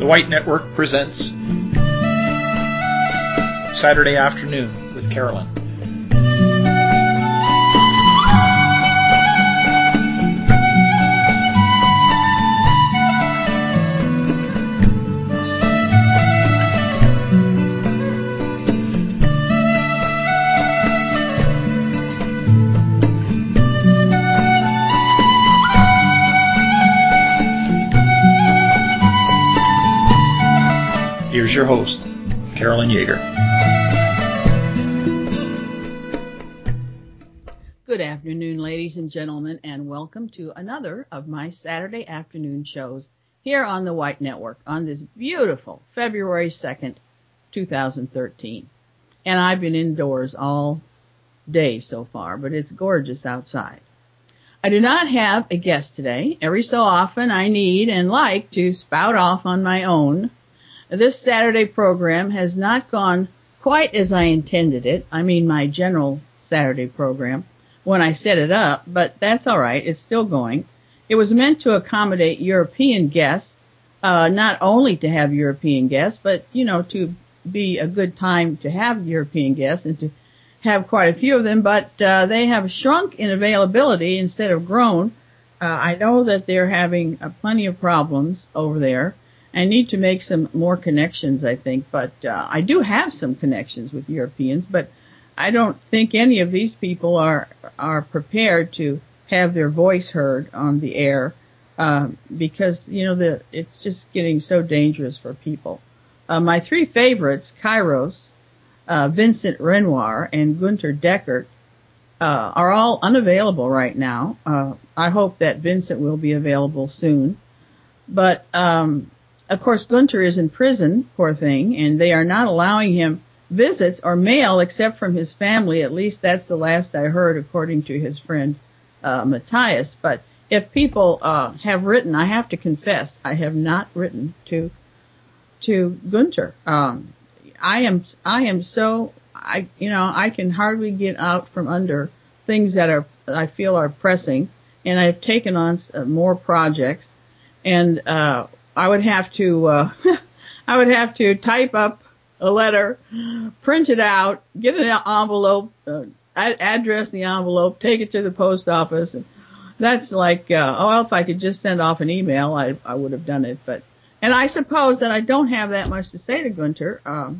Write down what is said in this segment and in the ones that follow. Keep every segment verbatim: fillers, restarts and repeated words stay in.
The White Network presents Saturday Afternoon with Carolyn. Here's your host, Carolyn Yeager. Good afternoon, ladies and gentlemen, and welcome to another of my Saturday afternoon shows here on the White Network on this beautiful February second, two thousand thirteen. And I've been indoors all day so far, but it's gorgeous outside. I do not have a guest today. Every so often I need and like to spout off on my own. This Saturday program has not gone quite as I intended it. I mean my general Saturday program when I set it up, but that's all right. It's still going. It was meant to accommodate European guests, uh, not only to have European guests, but, you know, to be a good time to have European guests and to have quite a few of them, but uh, they have shrunk in availability instead of grown. Uh, I know that they're having uh, plenty of problems over there. I need to make some more connections, I think, but uh, I do have some connections with Europeans, but I don't think any of these people are are prepared to have their voice heard on the air um, because, you know, the it's just getting so dangerous for people. Uh, my three favorites, Kairos, uh, Vincent Renoir, and Gunter Deckert, uh, are all unavailable right now. Uh, I hope that Vincent will be available soon. But um of course, Gunter is in prison, poor thing, and they are not allowing him visits or mail except from his family. At least that's the last I heard, according to his friend uh, Matthias. But if people uh, have written, I have to confess, I have not written to to Gunter. Um, I am I am so I you know I can hardly get out from under things that are I feel are pressing, and I've taken on uh, more projects, and uh I would have to, uh, I would have to type up a letter, print it out, get an envelope, uh, address the envelope, take it to the post office. And that's like, uh, oh, well, if I could just send off an email, I, I would have done it. But, and I suppose that I don't have that much to say to Gunter, um,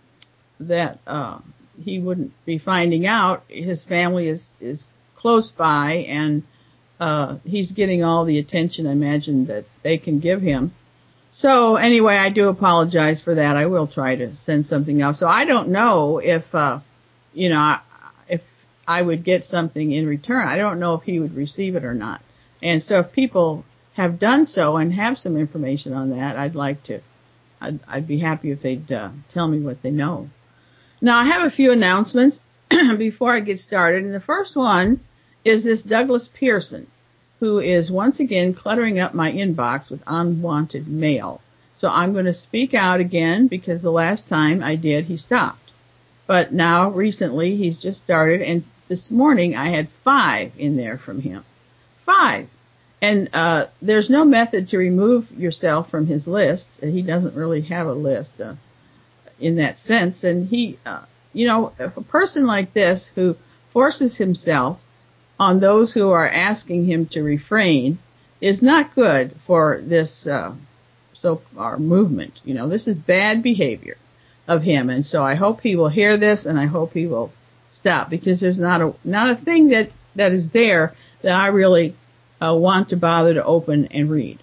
that, uh, he wouldn't be finding out. His family is, is close by, and, uh, he's getting all the attention I imagine that they can give him. So anyway, I do apologize for that. I will try to send something out. So I don't know if, uh, you know, if I would get something in return. I don't know if he would receive it or not. And so if people have done so and have some information on that, I'd like to, I'd, I'd be happy if they'd uh, tell me what they know. Now I have a few announcements before I get started. And the first one is this Douglas Pearson, who is once again cluttering up my inbox with unwanted mail. So I'm going to speak out again because the last time I did, he stopped. But now recently he's just started, and this morning I had five in there from him. Five. And uh there's no method to remove yourself from his list. He doesn't really have a list uh, in that sense. And he, uh, you know, if a person like this who forces himself on those who are asking him to refrain is not good for this uh so our movement. You know, this is bad behavior of him, and so I hope he will hear this, and I hope he will stop, because there's not a not a thing that that is there that I really uh, want to bother to open and read.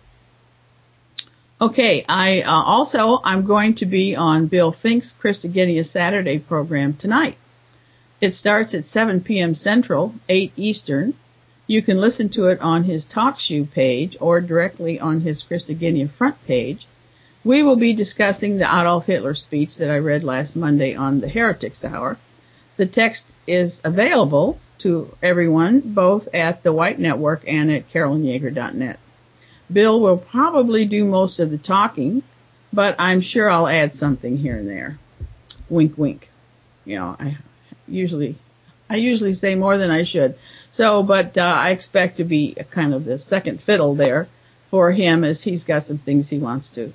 Okay, I uh, also I'm going to be on Bill Fink's Christogenea Saturday program tonight. It starts at seven p.m. Central, eight Eastern. You can listen to it on his TalkShoe page or directly on his Christogenea front page. We will be discussing the Adolf Hitler speech that I read last Monday on the Heretics Hour. The text is available to everyone, both at the White Network and at carolyn yeager dot net. Bill will probably do most of the talking, but I'm sure I'll add something here and there. Wink, wink. You know, I usually, I usually say more than I should. So, but uh, I expect to be a kind of the second fiddle there for him, as he's got some things he wants to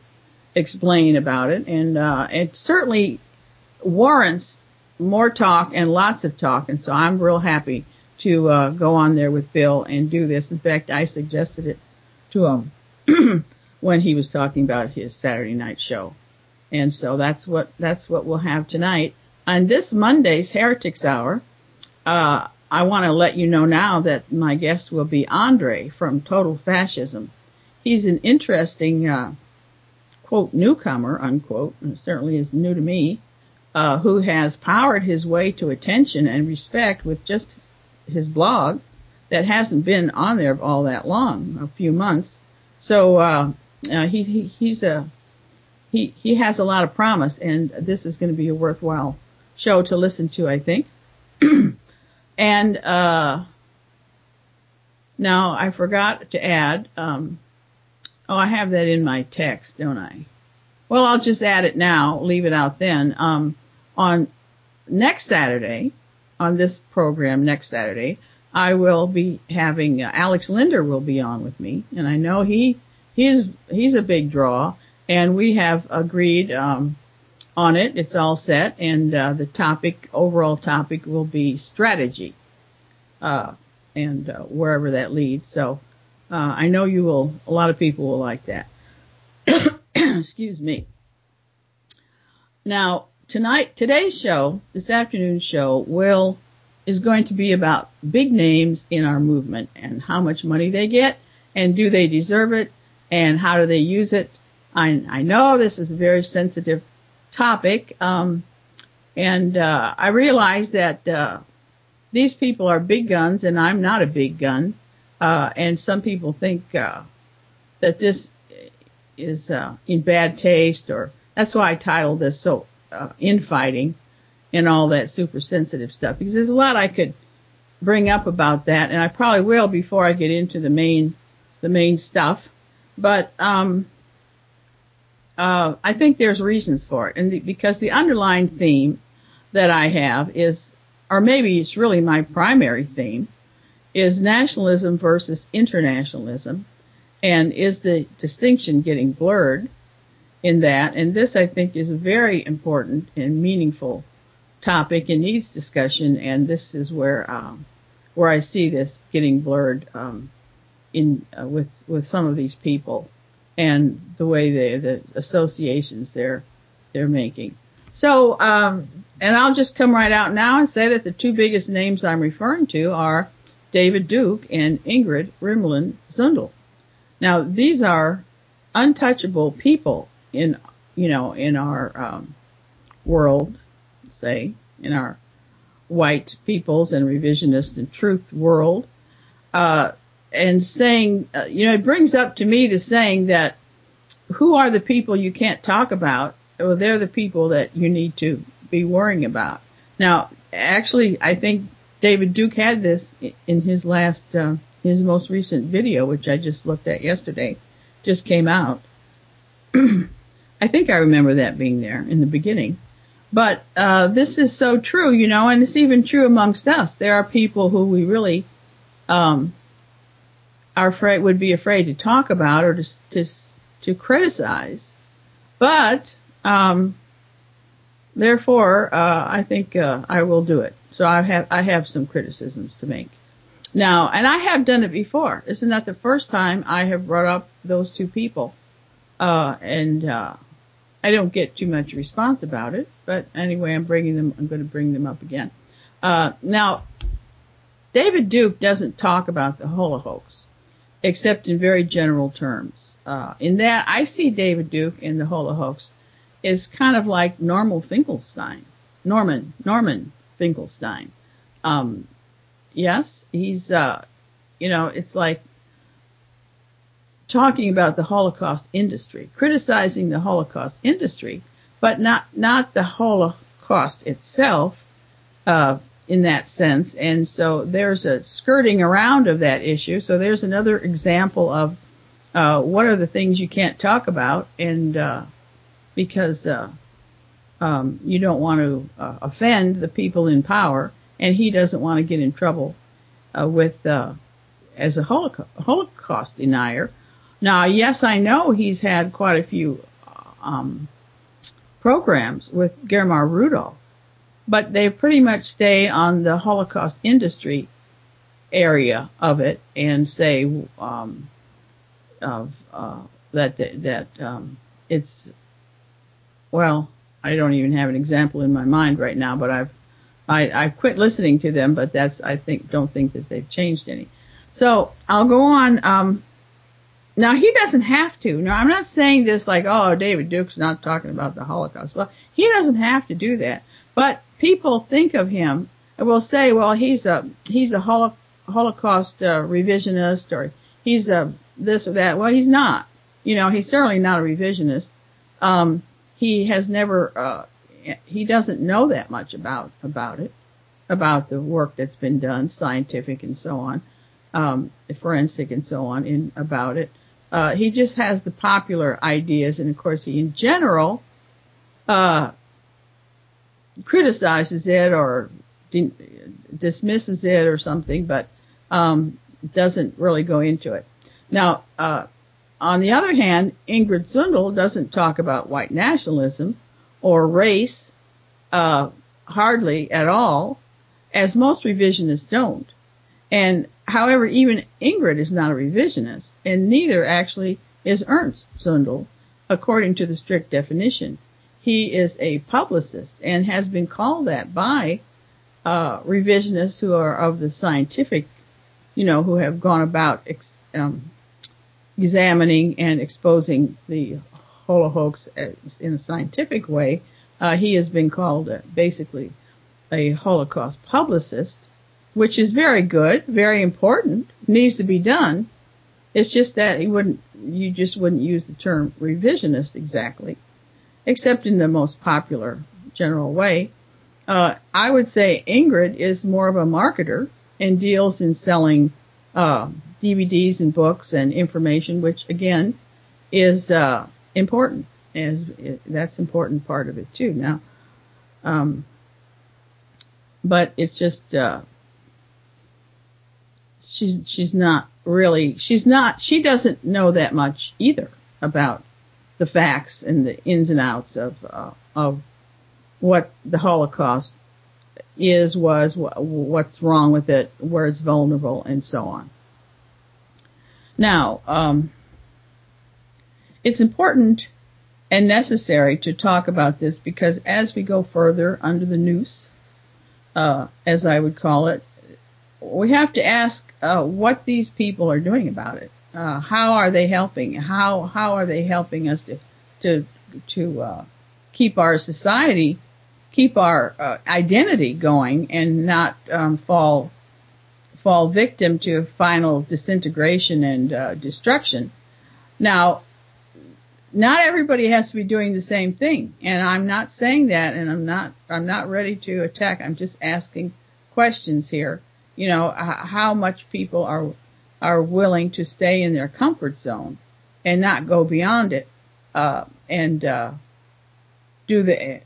explain about it, and uh, it certainly warrants more talk and lots of talk, and so I'm real happy to uh, go on there with Bill and do this. In fact, I suggested it to him when he was talking about his Saturday night show. And so that's what, that's what we'll have tonight. On this Monday's Heretics Hour, uh, I want to let you know now that my guest will be Andre from Total Fascism. He's an interesting, uh, quote, newcomer, unquote, and certainly is new to me, uh, who has powered his way to attention and respect with just his blog that hasn't been on there all that long, a few months. So, uh, uh he, he, he's a, he, he has a lot of promise, and this is going to be a worthwhile show to listen to, I think. And, uh, now I forgot to add, um, oh, I have that in my text, don't I? Well, I'll just add it now, leave it out then. Um, on next Saturday, on this program next Saturday, I will be having, uh, Alex Linder will be on with me, and I know he, he's, he's a big draw, and we have agreed, um, on it. It's all set, and, uh, the topic, overall topic will be strategy, uh, and, uh, wherever that leads. So, uh, I know you will, a lot of people will like that. Excuse me. Now, tonight, today's show, this afternoon's show, will, is going to be about big names in our movement and how much money they get, and do they deserve it, and how do they use it. I, I know this is a very sensitive topic, um, and, uh, I realize that, uh, these people are big guns, and I'm not a big gun, uh, and some people think, uh, that this is, uh, in bad taste, or that's why I titled this so, uh, infighting and all that super sensitive stuff, because there's a lot I could bring up about that, and I probably will before I get into the main, the main stuff. But, um, uh, I think there's reasons for it. And the, because the underlying theme that I have is, or maybe it's really my primary theme, is nationalism versus internationalism. And is the distinction getting blurred in that? And this, I think, is a very important and meaningful topic and needs discussion. And this is where, um, where I see this getting blurred, um, in, uh, with, with some of these people and the way they, the associations they're, they're making. So, um, and I'll just come right out now and say that the two biggest names I'm referring to are David Duke and Ingrid Rimland Zundel. Now, these are untouchable people in, you know, in our, um, world, say, in our white peoples and revisionist and truth world, uh, and saying, uh, you know, it brings up to me the saying that who are the people you can't talk about? Well, they're the people that you need to be worrying about. Now, actually, I think David Duke had this in his last, uh, his most recent video, which I just looked at yesterday, just came out. I think I remember that being there in the beginning. But, uh, this is so true, you know, and it's even true amongst us. There are people who we really, um, are afraid, would be afraid to talk about or to, to, to criticize. But, um, therefore, uh, I think, uh, I will do it. So I have, I have some criticisms to make. Now, and I have done it before. This is not the first time I have brought up those two people. Uh, and, uh, I don't get too much response about it, but anyway, I'm bringing them, I'm going to bring them up again. Uh, now, David Duke doesn't talk about the Holocaust, except in very general terms. Uh, in that, I see David Duke in the Holocaust is kind of like Norman Finkelstein. Norman, Norman Finkelstein. Um, yes, he's, uh, you know, it's like talking about the Holocaust industry, criticizing the Holocaust industry, but not, not the Holocaust itself, uh, in that sense. And so there's a skirting around of that issue. So there's another example of, uh, what are the things you can't talk about, and, uh, because, uh, um, you don't want to, uh, offend the people in power, and he doesn't want to get in trouble, uh, with, uh, as a Holocaust, Holocaust denier. Now, yes, I know he's had quite a few um, programs with Germar Rudolph, but they pretty much stay on the Holocaust industry area of it and say um, of uh, that that um, it's well, I don't even have an example in my mind right now, but I've I, I've quit listening to them, but that's I think don't think that they've changed any. So I'll go on. Um, now he doesn't have to. Now I'm not saying this like, oh, David Duke's not talking about the Holocaust. Well, he doesn't have to do that. But people think of him and will say, well, he's a he's a holo- Holocaust uh, revisionist, or he's a this or that. Well, he's not. You know, he's certainly not a revisionist. Um, he has never. Uh, he doesn't know that much about about it, about the work that's been done, scientific and so on, um, forensic and so on, in about it. Uh, he just has the popular ideas, and of course, he in general uh, criticizes it or de- dismisses it or something, but um, doesn't really go into it. Now, uh, on the other hand, Ingrid Zundel doesn't talk about white nationalism or race uh, hardly at all, as most revisionists don't. And however, even Ingrid is not a revisionist, and neither actually is Ernst Zundel, according to the strict definition. He is a publicist and has been called that by uh, revisionists who are of the scientific, you know, who have gone about ex- um, examining and exposing the Holocaust in a scientific way. Uh, he has been called uh, basically a Holocaust publicist, which is very good, very important, needs to be done. It's just that he wouldn't, you just wouldn't use the term revisionist exactly, except in the most popular general way. Uh, I would say Ingrid is more of a marketer and deals in selling uh, D V Ds and books and information, which again is uh, important, and it, that's an important part of it too. Now, um, but it's just. Uh, She's, she's not really, she's not, she doesn't know that much either about the facts and the ins and outs of, uh, of what the Holocaust is, was, wh- what's wrong with it, where it's vulnerable, and so on. Now, um, it's important and necessary to talk about this because as we go further under the noose, uh, as I would call it, we have to ask uh, what these people are doing about it. Uh, how are they helping? How how are they helping us to to to uh, keep our society, keep our uh, identity going, and not um, fall fall victim to final disintegration and uh, destruction? Now, not everybody has to be doing the same thing, and I'm not saying that, and I'm not I'm not ready to attack. I'm just asking questions here. You know, how much people are are willing to stay in their comfort zone and not go beyond it, uh, and uh, do the.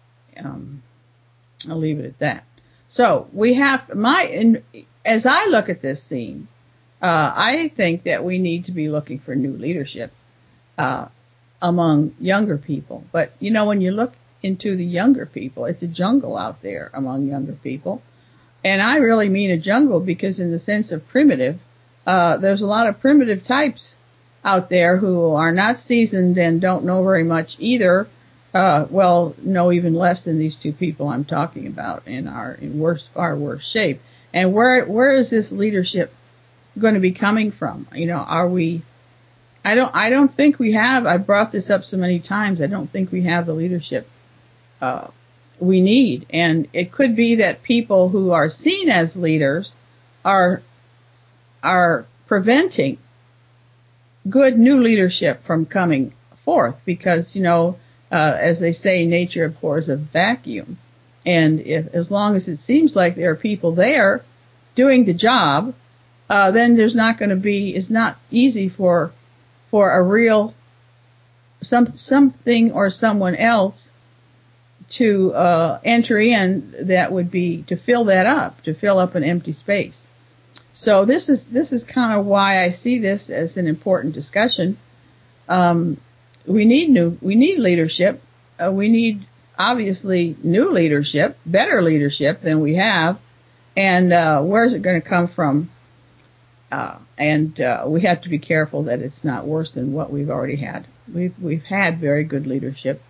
Um, I'll leave it at that. So we have my. In, as I look at this scene, uh, I think that we need to be looking for new leadership uh, among younger people. But you know, when you look into the younger people, it's a jungle out there among younger people. And I really mean a jungle because in the sense of primitive, uh, there's a lot of primitive types out there who are not seasoned and don't know very much either. Uh, well, know even less than these two people I'm talking about and are in worse, far worse shape. And where, where is this leadership going to be coming from? You know, are we, I don't, I don't think we have, I've brought this up so many times, I don't think we have the leadership, uh, we need. And it could be that people who are seen as leaders are are preventing good new leadership from coming forth because, you know, uh, as they say, nature abhors a vacuum. And if, as long as it seems like there are people there doing the job, uh, then there's not going to be, it's not easy for, for a real, some, something or someone else to uh enter in that would be to fill that up, to fill up an empty space. So this is this is kind of why I see this as an important discussion. Um we need new, we need leadership. Uh, we need obviously new leadership, better leadership than we have. And, uh, where's it going to come from? Uh, and, uh, we have to be careful that it's not worse than what we've already had. We've, we've had very good leadership,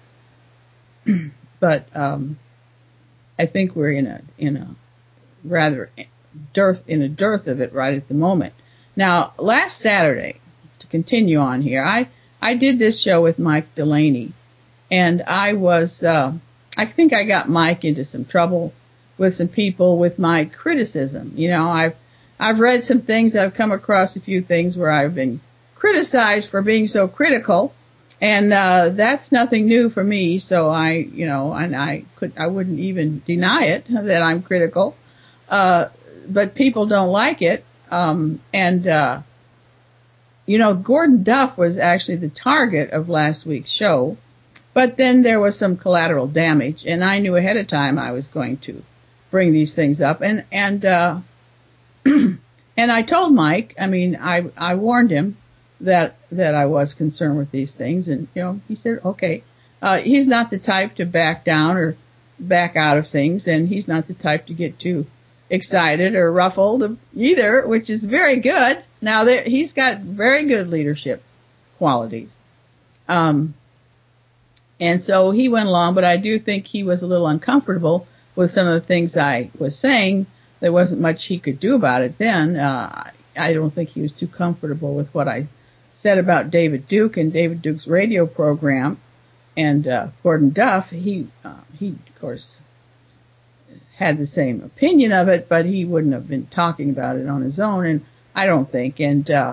but, um, I think we're in a, in a rather dearth, in a dearth of it right at the moment. Now, last Saturday, to continue on here, I, I did this show with Mike Delaney, and I was, uh, I think I got Mike into some trouble with some people with my criticism. You know, I've, I've read some things, I've come across a few things where I've been criticized for being so critical, and, uh, that's nothing new for me, so I, you know, and I could, I wouldn't even deny it, that I'm critical, uh, but people don't like it, um, and, uh, you know, Gordon Duff was actually the target of last week's show, but then there was some collateral damage, and I knew ahead of time I was going to bring these things up, and, and, uh, and I told Mike, I mean, I, I warned him that, that I was concerned with these things, and, you know, he said, okay, uh, he's not the type to back down or back out of things, and he's not the type to get too excited or ruffled either, which is very good. Now, there, he's got very good leadership qualities. Um, and so he went along, but I do think he was a little uncomfortable with some of the things I was saying. There wasn't much he could do about it then. Uh, I don't think he was too comfortable with what I said about David Duke and David Duke's radio program and, uh, Gordon Duff. He, uh, he, of course, had the same opinion of it, but he wouldn't have been talking about it on his own, and I don't think. And, uh,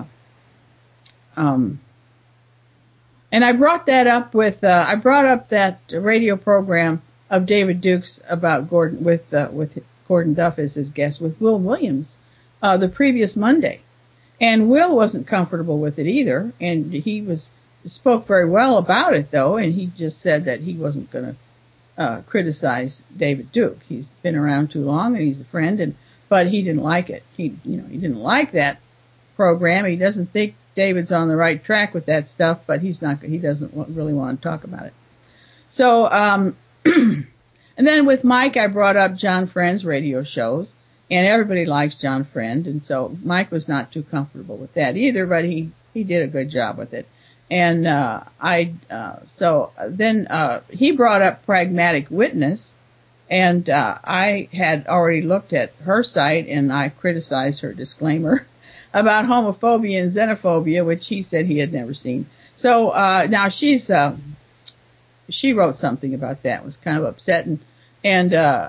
um, and I brought that up with, uh, I brought up that radio program of David Duke's about Gordon, with, uh, with Gordon Duff as his guest, with Will Williams, uh, the previous Monday. And Will wasn't comfortable with it either, and he was, spoke very well about it though, and he just said that he wasn't gonna, uh, criticize David Duke. He's been around too long and he's a friend, and, but he didn't like it. He, you know, he didn't like that program. He doesn't think David's on the right track with that stuff, but he's not, he doesn't really want to talk about it. So, um, and then with Mike, I brought up John Friend's radio shows, and everybody likes John Friend, and so Mike was not too comfortable with that either, but he, he did a good job with it. And, uh, I, uh, so then, uh, he brought up Pragmatic Witness, and, uh, I had already looked at her site, and I criticized her disclaimer about homophobia and xenophobia, which he said he had never seen. So, uh, now she's, uh, she wrote something about that, was kind of upset, and, and, uh,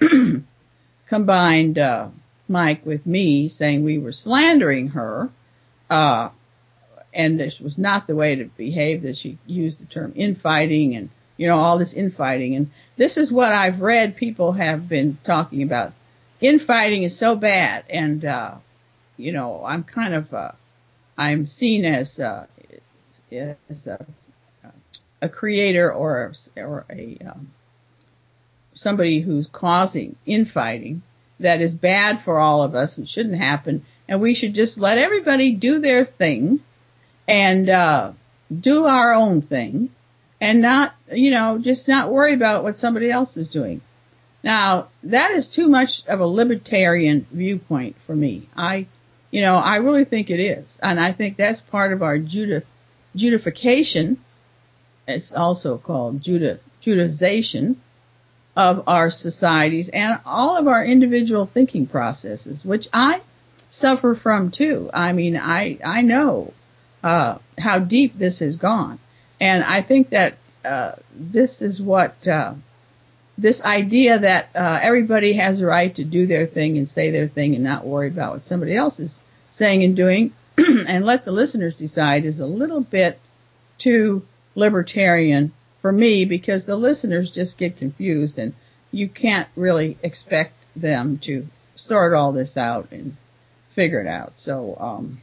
combined, uh, Mike with me saying we were slandering her, uh, and this was not the way to behave, that she used the term infighting and, you know, all this infighting. And this is what I've read people have been talking about. Infighting is so bad. And, uh, you know, I'm kind of, uh, I'm seen as, uh, as a, a creator or, or a, um, somebody who's causing infighting that is bad for all of us and shouldn't happen. And we should just let everybody do their thing and, uh, do our own thing and not, you know, just not worry about what somebody else is doing. Now, that is too much of a libertarian viewpoint for me. I, you know, I really think it is. And I think that's part of our Juda, Judification. It's also called Juda, Judaization of our societies and all of our individual thinking processes, which I suffer from too. I mean, I, I know, uh, how deep this has gone. And I think that, uh, this is what, uh, this idea that, uh, everybody has a right to do their thing and say their thing and not worry about what somebody else is saying and doing and let the listeners decide is a little bit too libertarian for me, because the listeners just get confused and you can't really expect them to sort all this out and figure it out. So, um,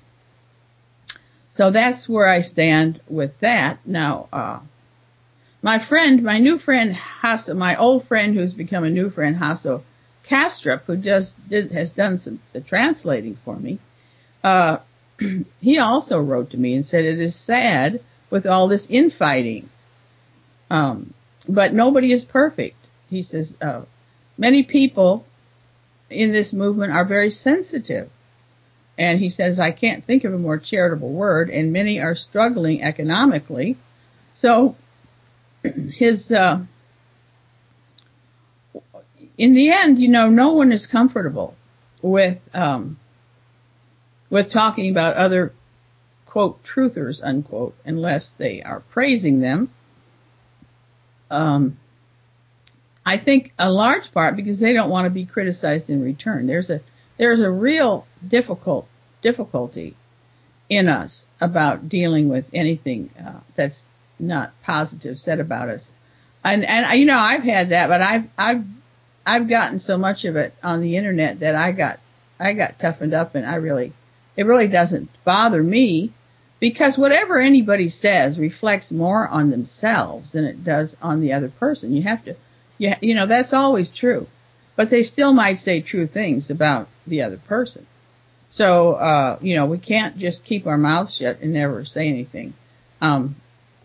so that's where I stand with that. Now, uh, my friend, my new friend, Hasso, my old friend who's become a new friend, Hasso Kastrup, who just did, has done some the translating for me, uh, he also wrote to me and said it is sad with all this infighting. Um, but nobody is perfect. He says, uh, many people in this movement are very sensitive. And he says, I can't think of a more charitable word, and many are struggling economically. So his, uh, in the end, you know, no one is comfortable with, um, with talking about other, quote, truthers, unquote, unless they are praising them. Um, I think a large part because they don't want to be criticized in return. There's a, there's a real difficult, difficulty in us about dealing with anything, uh, that's not positive said about us. And, and, you know, I've had that, but I've, I've, I've gotten so much of it on the internet that I got, I got toughened up, and I really, it really doesn't bother me, because whatever anybody says reflects more on themselves than it does on the other person. You have to, you, you know, that's always true, but they still might say true things about the other person. So, uh, you know, we can't just keep our mouths shut and never say anything. Um,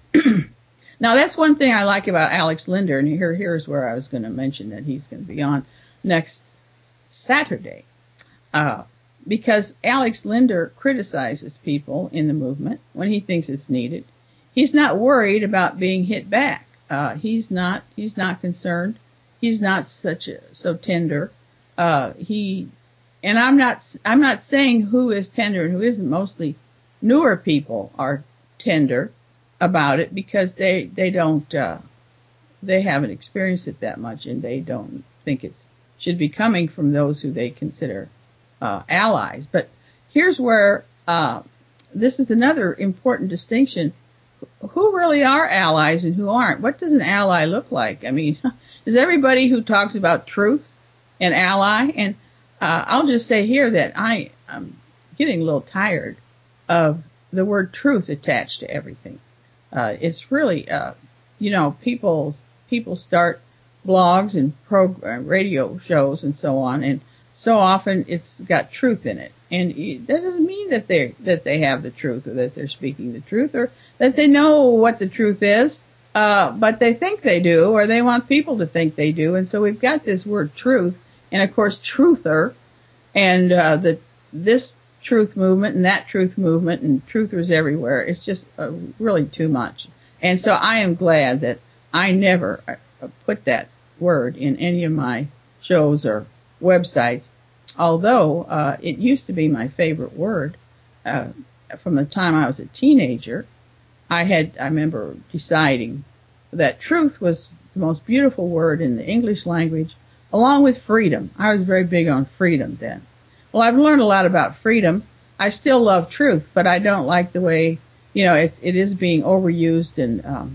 now that's one thing I like about Alex Linder, and here, here's where I was going to mention that he's going to be on next Saturday. Uh, because Alex Linder criticizes people in the movement when he thinks it's needed. He's not worried about being hit back. Uh, he's not, he's not concerned. He's not such a, so tender. Uh, he, and I'm not, I'm not saying who is tender and who isn't. Mostly newer people are tender about it because they, they don't, uh, they haven't experienced it that much, and they don't think it's, should be coming from those who they consider Uh, allies. But here's where, uh, this is another important distinction. Who really are allies and who aren't? What does an ally look like? I mean, is everybody who talks about truth an ally? And, uh, I'll just say here that I, I'm getting a little tired of the word truth attached to everything. Uh, it's really, uh, you know, people, people start blogs and program, radio shows and so on, and so often it's got truth in it. And that doesn't mean that they that they have the truth, or that they're speaking the truth, or that they know what the truth is, uh, but they think they do, or they want people to think they do. And so we've got this word truth, and of course truther, and uh, the this truth movement and that truth movement and truthers everywhere. It's just uh, really too much. And so I am glad that I never put that word in any of my shows or websites, although uh, it used to be my favorite word. Uh, from the time I was a teenager, I had, I remember deciding that truth was the most beautiful word in the English language, along with freedom. I was very big on freedom then. Well, I've learned a lot about freedom. I still love truth, but I don't like the way, you know, it, it is being overused and, um,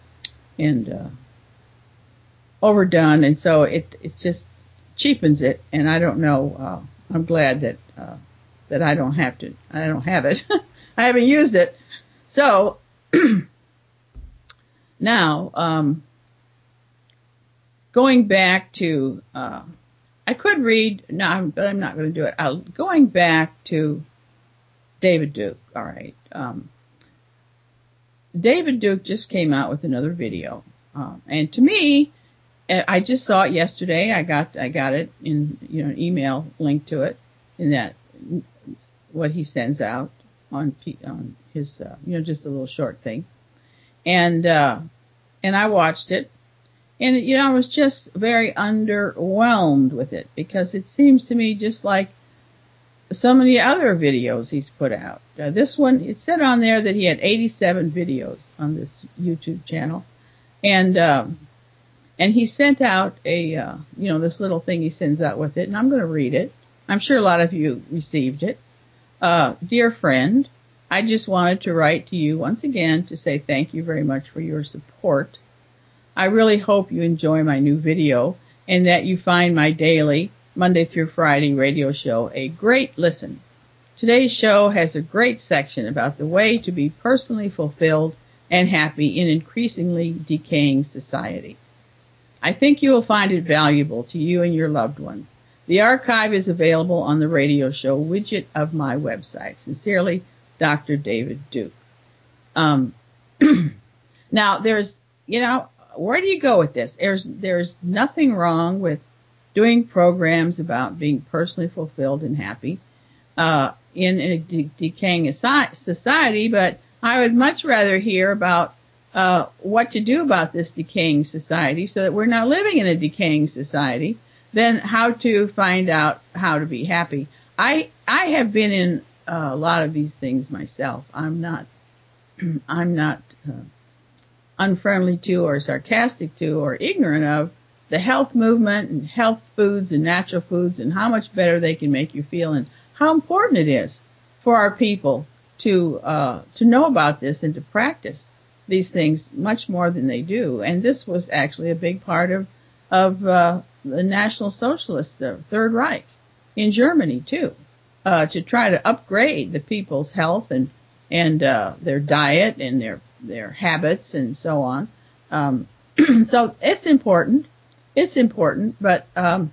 and, uh, overdone. And so it, it just cheapens it. And I don't know, uh, I'm glad that, uh, that I don't have to, I don't have it. I haven't used it. So now, um, going back to, uh, I could read, no, but I'm not going to do it. I'll, going back to David Duke. All right. Um, David Duke just came out with another video. Um, and to me, I just saw it yesterday. I got, I got it in, you know, an email link to it in that, what he sends out on, on his, uh, you know, just a little short thing. And, uh, and I watched it. And, you know, I was just very underwhelmed with it because it seems to me just like so many other videos he's put out. Uh, this one, it said on there that he had eighty-seven videos on this YouTube channel. And, um, and he sent out a, uh, you know, this little thing he sends out with it. And I'm going to read it. I'm sure a lot of you received it. Uh, dear friend, I just wanted to write to you once again to say thank you very much for your support. I really hope you enjoy my new video and that you find my daily, Monday through Friday radio show a great listen. Today's show has a great section about the way to be personally fulfilled and happy in increasingly decaying society. I think you will find it valuable to you and your loved ones. The archive is available on the radio show widget of my website. Sincerely, Doctor David Duke. Um, Now, there's, you know, where do you go with this? There's, there's nothing wrong with doing programs about being personally fulfilled and happy, uh, in, in a de- decaying society, but I would much rather hear about, uh, what to do about this decaying society so that we're not living in a decaying society than how to find out how to be happy. I, I have been in uh, a lot of these things myself. I'm not, I'm not, uh, unfriendly to or sarcastic to or ignorant of the health movement and health foods and natural foods and how much better they can make you feel and how important it is for our people to uh to know about this and to practice these things much more than they do. And this was actually a big part of of uh the National Socialists, the Third Reich in Germany too, uh to try to upgrade the people's health and and uh their diet and their their habits and so on. Um, so it's important. It's important, but, um,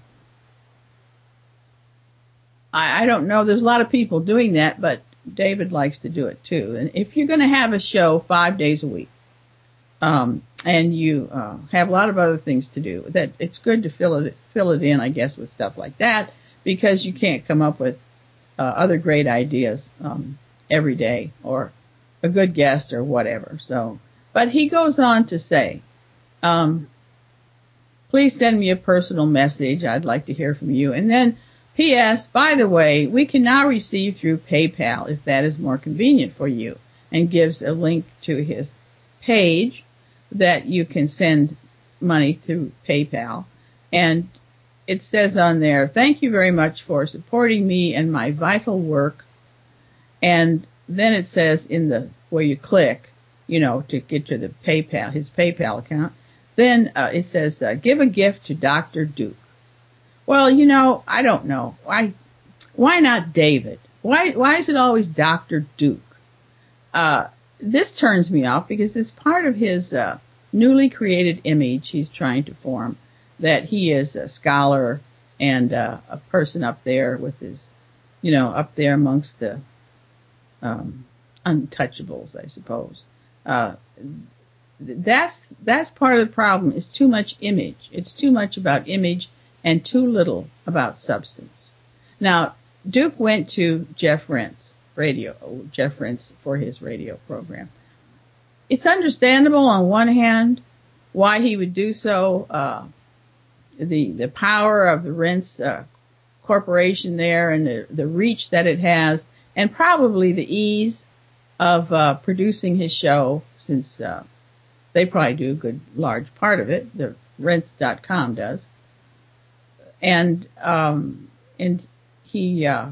I, I don't know. There's a lot of people doing that, but David likes to do it too. And if you're going to have a show five days a week, um, and you, uh, have a lot of other things to do, that it's good to fill it, fill it in, I guess, with stuff like that, because you can't come up with, uh, other great ideas, um, every day or a good guest or whatever. So, but he goes on to say, um, please send me a personal message. I'd like to hear from you. And then P S, by the way, we can now receive through PayPal if that is more convenient for you, and gives a link to his page that you can send money through PayPal. And it says on there, thank you very much for supporting me and my vital work. And then it says in the, where you click, you know, to get to the PayPal, his PayPal account, then uh, it says, uh, give a gift to Doctor Duke. Well, you know, I don't know. Why, why not David? Why, why is it always Doctor Duke? Uh, this turns me off because it's part of his, uh, newly created image he's trying to form, that he is a scholar and, uh, a person up there with his, you know, up there amongst the, um, untouchables, I suppose. Uh, that's, that's part of the problem. It's too much image. It's too much about image and too little about substance. Now, Duke went to Jeff Rense radio, Jeff Rense for his radio program. It's understandable on one hand why he would do so. Uh, the, the power of the Rense, uh, corporation there and the, the reach that it has, and probably the ease of, uh, producing his show, since, uh, they probably do a good large part of it. The Rense dot com does. And, um, and he, uh,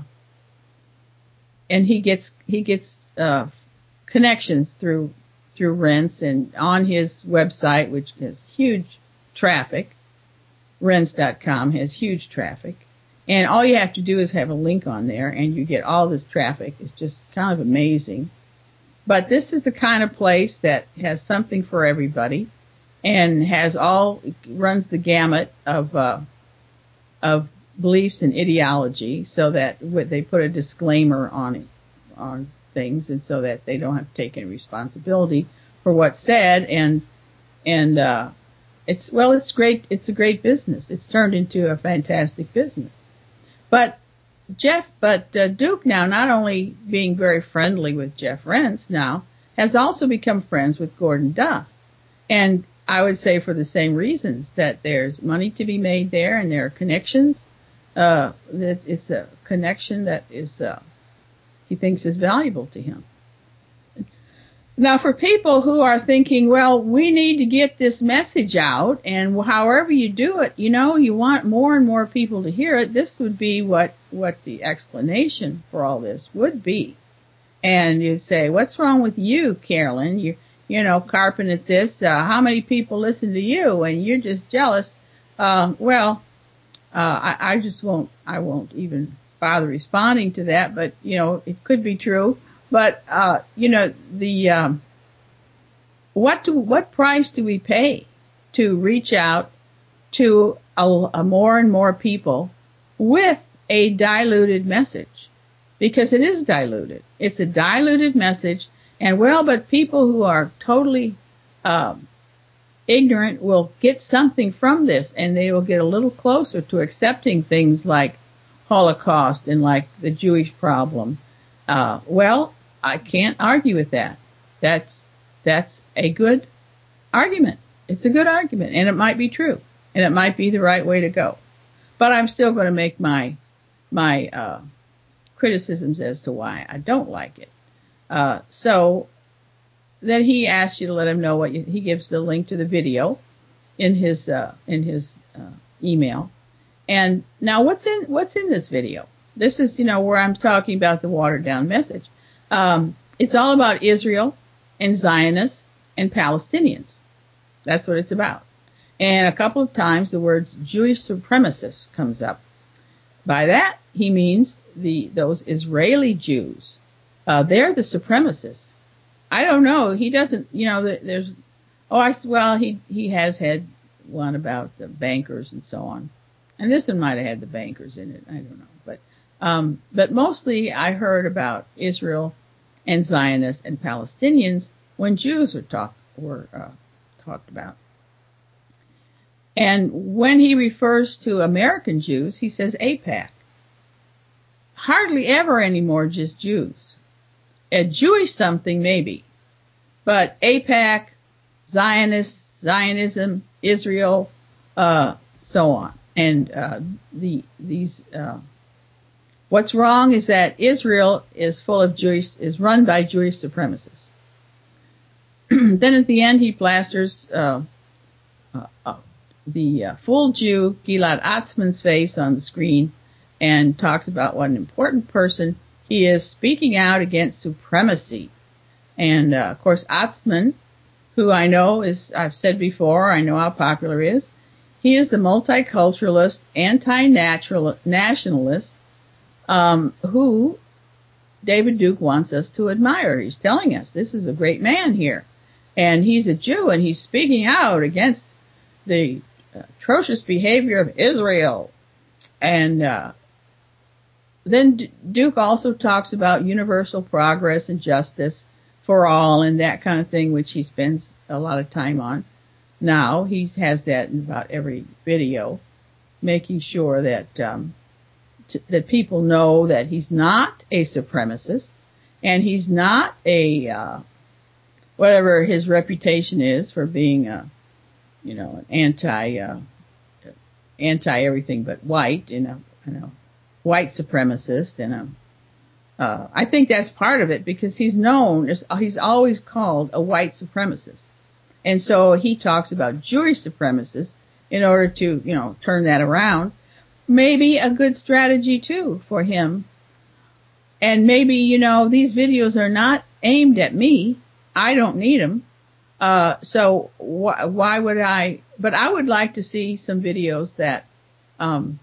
and he gets, he gets, uh, connections through, through Rense, and on his website, which has huge traffic. Rense dot com has huge traffic. And all you have to do is have a link on there and you get all this traffic. It's just kind of amazing. But this is the kind of place that has something for everybody and has all, runs the gamut of, uh, of beliefs and ideology, so that they put a disclaimer on it, on things, and so that they don't have to take any responsibility for what's said. And, and, uh, it's, well, it's great. It's a great business. It's turned into a fantastic business. But Jeff, but uh, Duke now, not only being very friendly with Jeff Rense now, has also become friends with Gordon Duff. And I would say for the same reasons, that there's money to be made there and there are connections. Uh, that it's a connection that is, uh, he thinks is valuable to him. Now, for people who are thinking, well, we need to get this message out, and however you do it, you know, you want more and more people to hear it, this would be what, what the explanation for all this would be. And you'd say, what's wrong with you, Carolyn? You, you know, carping at this, uh, how many people listen to you and you're just jealous? Uh, well, uh, I, I just won't, I won't even bother responding to that, but, you know, it could be true. But, uh, you know, the, um, what do, what price do we pay to reach out to a, a more and more people with a diluted message? Because it is diluted. It's a diluted message, And well, but people who are totally um, ignorant will get something from this, and they will get a little closer to accepting things like Holocaust and like the Jewish problem. Uh, well, I can't argue with that. That's that's a good argument. It's a good argument, and it might be true, and it might be the right way to go. But I'm still going to make my my uh, criticisms as to why I don't like it. Uh, so then he asks you to let him know what you, he gives the link to the video in his uh, in his uh, email. And now what's in what's in this video? This is, you know, where I'm talking about the watered down message. Um, it's all about Israel and Zionists and Palestinians. That's what it's about. And a couple of times the word Jewish supremacist comes up. By that he means the those Israeli Jews. Uh, they're the supremacists. I don't know. He doesn't, you know, there's, oh, I, well, he, he has had one about the bankers and so on. And this one might have had the bankers in it. I don't know. But, um, but mostly I heard about Israel and Zionists and Palestinians when Jews were talk, were, uh, talked about. And when he refers to American Jews, he says AIPAC. Hardly ever anymore just Jews. A Jewish something maybe, but AIPAC, Zionists, Zionism, Israel, uh, so on. And, uh, the, these, uh, what's wrong is that Israel is full of Jewish, is run by Jewish supremacists. Then at the end he plasters, uh, uh, uh the uh, full Jew, Gilad Atzmon's face on the screen and talks about what an important person he is, speaking out against supremacy. And, uh, of course, Atzmon, who I know is, I've said before, I know how popular he is. He is the multiculturalist, anti-natural nationalist, um, who David Duke wants us to admire. He's telling us this is a great man here. And he's a Jew, and he's speaking out against the atrocious behavior of Israel. And, uh, Then Duke also talks about universal progress and justice for all and that kind of thing, which he spends a lot of time on. Now he has that in about every video, making sure that um, t- that people know that he's not a supremacist and he's not a uh, whatever his reputation is for being a you know an anti uh, anti everything but white, you know, you know. white supremacist, and a, uh, I think that's part of it because he's known as, he's always called a white supremacist. And so he talks about Jewish supremacists in order to, you know, turn that around. Maybe a good strategy too for him. And maybe, you know, these videos are not aimed at me. I don't need them. Uh, so wh- why would I, but I would like to see some videos that, um,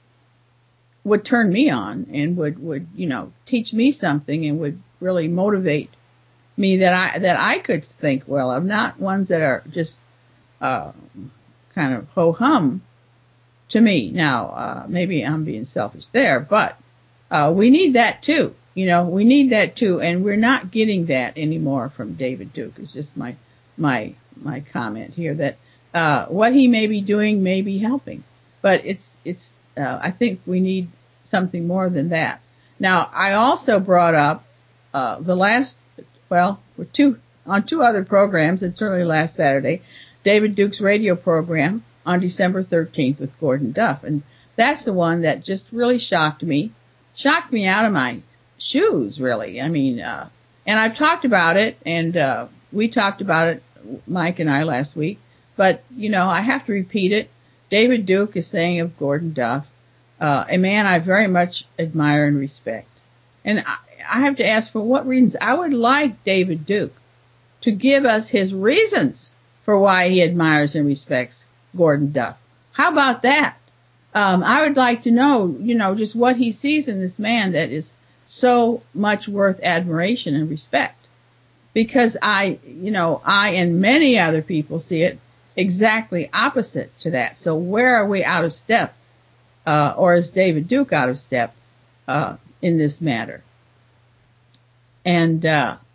would turn me on and would, would, you know, teach me something and would really motivate me that I, that I could think well of, not ones that are just, uh, kind of ho-hum to me. Now, uh, maybe I'm being selfish there, but, uh, we need that too. You know, we need that too. And we're not getting that anymore from David Duke. It's just my, my, my comment here that, uh, what he may be doing may be helping, but it's, it's, uh, I think we need something more than that. Now, I also brought up, uh, the last, well, with two, on two other programs, and certainly last Saturday, David Duke's radio program on December thirteenth with Gordon Duff. And that's the one that just really shocked me, shocked me out of my shoes, really. I mean, uh, and I've talked about it, and, uh, we talked about it, Mike and I, last week, but, you know, I have to repeat it. David Duke is saying of Gordon Duff, uh, a man I very much admire and respect. And I, I have to ask for what reasons. I would like David Duke to give us his reasons for why he admires and respects Gordon Duff. How about that? Um, I would like to know, you know, just what he sees in this man that is so much worth admiration and respect. Because I, you know, I and many other people see it exactly opposite to that. So where are we out of step? Uh, or is David Duke out of step, uh, in this matter? And, uh,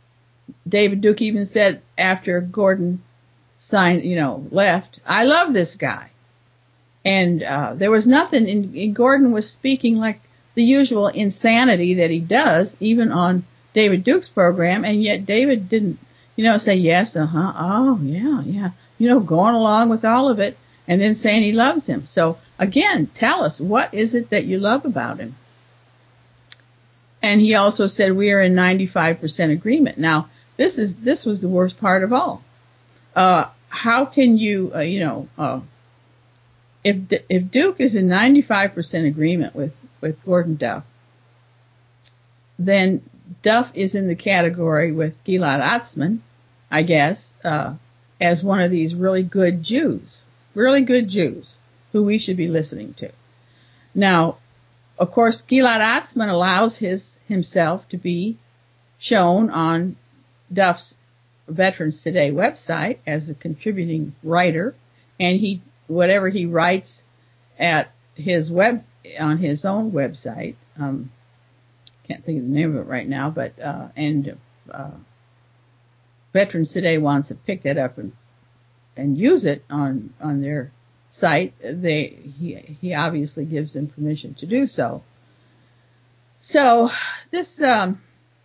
David Duke even said after Gordon signed, you know, left, I love this guy. And uh, there was nothing, in, in Gordon was speaking like the usual insanity that he does, even on David Duke's program, and yet David didn't, you know, say yes, uh-huh, oh, yeah, yeah, you know, going along with all of it, and then saying he loves him. So, again, tell us, what is it that you love about him? And he also said we are in ninety-five percent agreement. Now, this is, this was the worst part of all. Uh, how can you, uh, you know, uh, if, if Duke is in ninety-five percent agreement with, with Gordon Duff, then Duff is in the category with Gilad Atzmon, I guess, uh, as one of these really good Jews, really good Jews who we should be listening to. Now, of course, Gilad Atzmon allows his, himself to be shown on Duff's Veterans Today website as a contributing writer, and he, whatever he writes at his web, on his own website, um, can't think of the name of it right now, but, uh, and, uh, Veterans Today wants to pick that up and, and use it on, on their site. They, he, he obviously gives them permission to do so. So, this, um,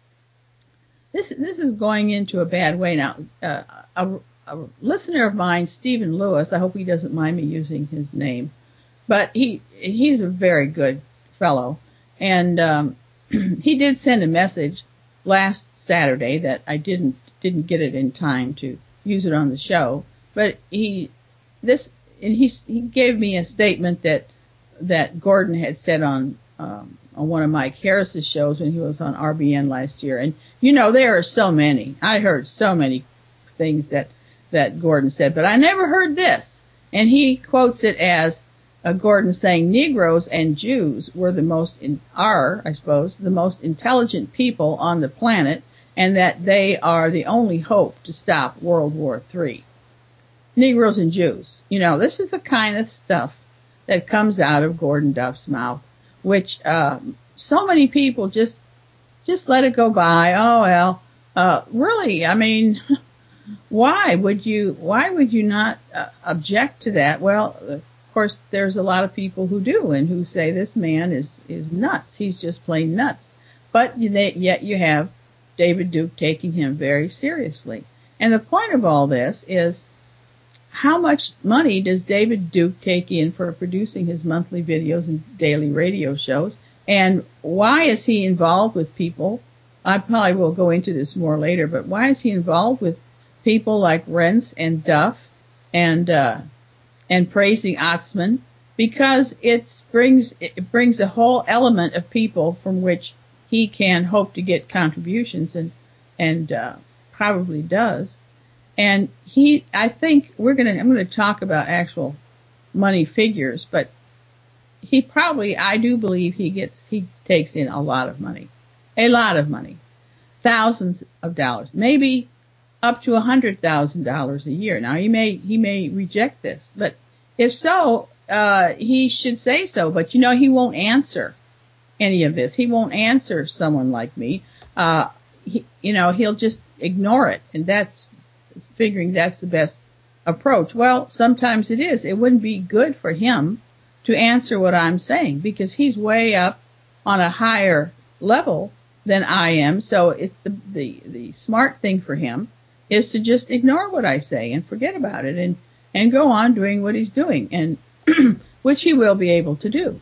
this, this is going into a bad way now. Uh, a, a listener of mine, Stephen Lewis, I hope he doesn't mind me using his name, but he, he's a very good fellow. And, um, he did send a message last Saturday that I didn't, didn't get it in time to use it on the show, but he, this, and he, he gave me a statement that, that Gordon had said on, um, on one of Mike Harris's shows when he was on R B N last year. And, you know, there are so many, I heard so many things that, that Gordon said, but I never heard this. And he quotes it as, Uh, Gordon saying Negroes and Jews were the most, in, are, I suppose, the most intelligent people on the planet, and that they are the only hope to stop World War Three. Negroes and Jews. You know, this is the kind of stuff that comes out of Gordon Duff's mouth, which, uh, so many people just, just let it go by. Oh, well, uh, really, I mean, why would you, why would you not uh, object to that? Well, uh, of course, there's a lot of people who do and who say this man is, is nuts. He's just plain nuts. But they, yet you have David Duke taking him very seriously. And the point of all this is, how much money does David Duke take in for producing his monthly videos and daily radio shows? And why is he involved with people? I probably will go into this more later, but why is he involved with people like Rentz and Duff and, uh, and praising Atzmon? Because it brings, it brings a whole element of people from which he can hope to get contributions, and, and, uh, probably does. And he, I think we're gonna, I'm gonna talk about actual money figures, but he probably, I do believe he gets, he takes in a lot of money. A lot of money. Thousands of dollars. Maybe up to a hundred thousand dollars a year. Now he may, he may reject this, but if so, uh, he should say so. But you know, he won't answer any of this. He won't answer someone like me. Uh, he, you know, he'll just ignore it. And that's figuring that's the best approach. Well, sometimes it is. It wouldn't be good for him to answer what I'm saying because he's way up on a higher level than I am. So it's the, the, the smart thing for him is to just ignore what I say and forget about it and, and go on doing what he's doing, and which he will be able to do.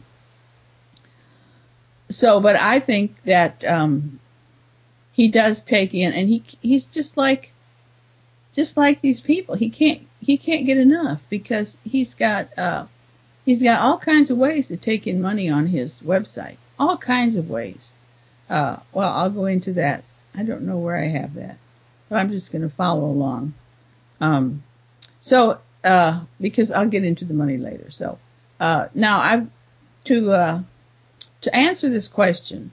So, but I think that, um, he does take in, and he, he's just like, just like these people. He can't, he can't get enough because he's got, uh, he's got all kinds of ways to take in money on his website. All kinds of ways. Uh, well, I'll go into that. I don't know where I have that, but I'm just going to follow along. Um, so, uh, because I'll get into the money later. So, uh, now I've, to, uh, to answer this question,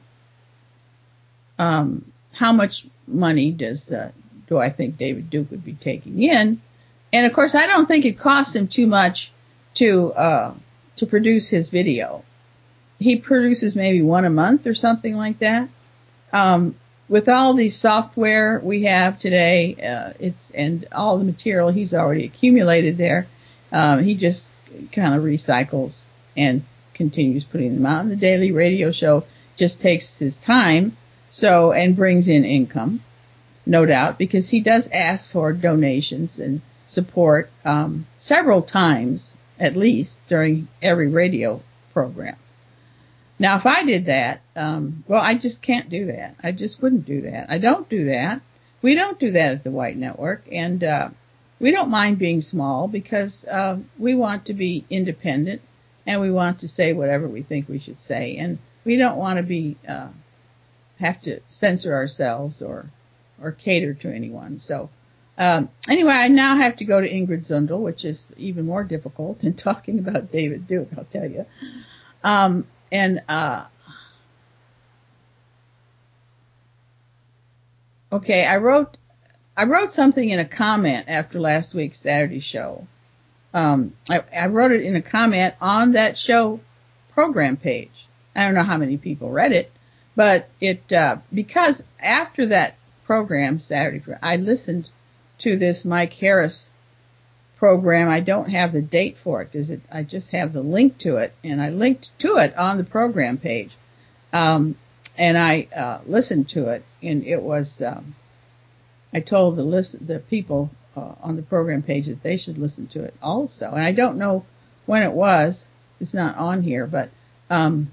um, how much money does, uh, do I think David Duke would be taking in? And of course, I don't think it costs him too much to, uh, to produce his video. He produces maybe one a month or something like that. Um, with all the software we have today, uh, it's, and all the material he's already accumulated there, um, he just kind of recycles and continues putting them out. And the daily radio show just takes his time, so, and brings in income, no doubt, because he does ask for donations and support, um, several times, at least, during every radio program. Now, if I did that, um, well, I just can't do that. I just wouldn't do that. I don't do that. We don't do that at the White Network, and uh, we don't mind being small because uh, we want to be independent, and we want to say whatever we think we should say, and we don't want to be uh, have to censor ourselves or or cater to anyone. So um, anyway, I now have to go to Ingrid Zundel, which is even more difficult than talking about David Duke, I'll tell you. Um, And, uh, okay, I wrote, I wrote something in a comment after last week's Saturday show. Um, I, I wrote it in a comment on that show program page. I don't know how many people read it, but it, uh, because after that program Saturday, I listened to this Mike Harris program. I don't have the date for it because it, I just have the link to it, and I linked to it on the program page. Um, and I, uh, listened to it, and it was, um, I told the listen, the people, uh, on the program page that they should listen to it also. And I don't know when it was. It's not on here, but, um,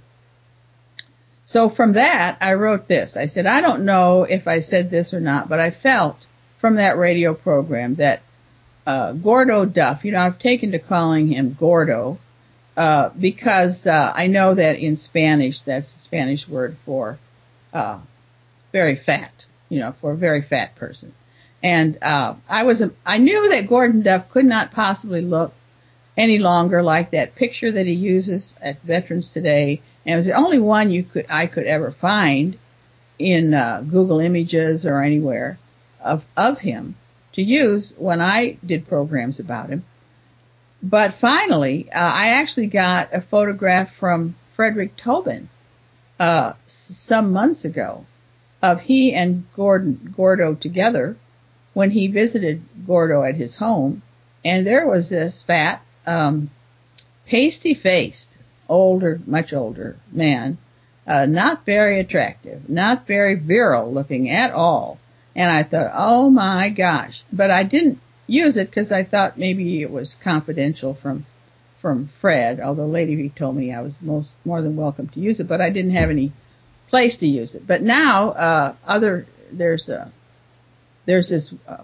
so from that, I wrote this. I said, I don't know if I said this or not, but I felt from that radio program that Uh, Gordo Duff, you know, I've taken to calling him Gordo, uh, because, uh, I know that in Spanish, that's the Spanish word for, uh, very fat, you know, for a very fat person. And, uh, I was, a, I knew that Gordon Duff could not possibly look any longer like that picture that he uses at Veterans Today. And it was the only one you could, I could ever find in, uh, Google Images or anywhere of, of him to use when I did programs about him. But finally, uh, I actually got a photograph from Frederick Tobin, uh, some months ago of he and Gordon, Gordo together when he visited Gordo at his home. And there was this fat, um, pasty-faced, older, much older man, uh, not very attractive, not very virile looking at all. And I thought, oh my gosh, but I didn't use it because I thought maybe it was confidential from, from Fred, although later he told me I was most, more than welcome to use it, but I didn't have any place to use it. But now, uh, other, there's a, there's this, uh,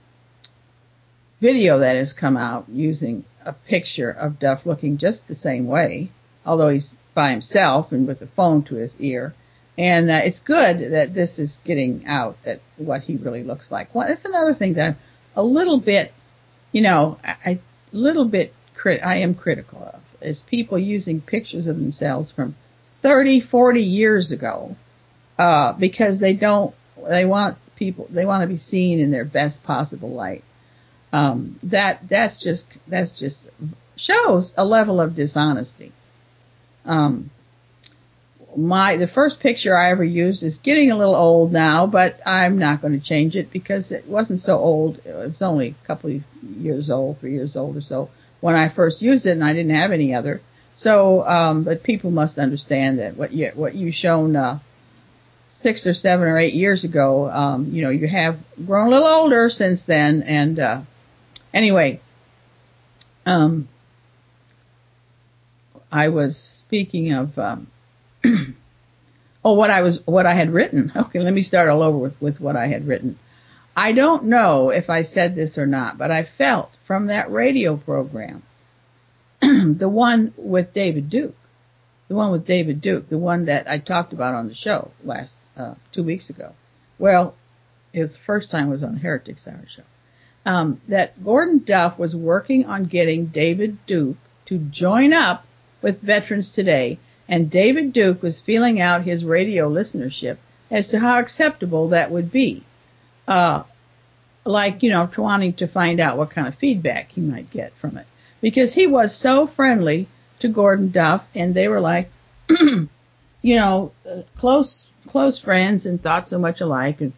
video that has come out using a picture of Duff looking just the same way, although he's by himself and with the phone to his ear. And uh, it's good that this is getting out at what he really looks like. Well, that's another thing that I'm a little bit, you know, I, I little bit crit, I am critical of is people using pictures of themselves from thirty, forty years ago, uh, because they don't, they want people, they want to be seen in their best possible light. Um, that, that's just, that's just shows a level of dishonesty. Um, My, the first picture I ever used is getting a little old now, but I'm not going to change it because it wasn't so old. It was only a couple of years old, three years old or so when I first used it, and I didn't have any other. So, um, but people must understand that what you, what you shown, uh, six or seven or eight years ago, um, you know, you have grown a little older since then. And, uh, anyway, um, I was speaking of, um, oh, what I was, what I had written. Okay, let me start all over with, with what I had written. I don't know if I said this or not, but I felt from that radio program, the one with David Duke, the one with David Duke, the one that I talked about on the show last, uh, two weeks ago. Well, his first time was on Heretics Hour show. Um, that Gordon Duff was working on getting David Duke to join up with Veterans Today. And David Duke was feeling out his radio listenership as to how acceptable that would be. Uh, like, you know, wanting to find out what kind of feedback he might get from it. Because he was so friendly to Gordon Duff, and they were like, you know, uh, close close friends and thought so much alike. And,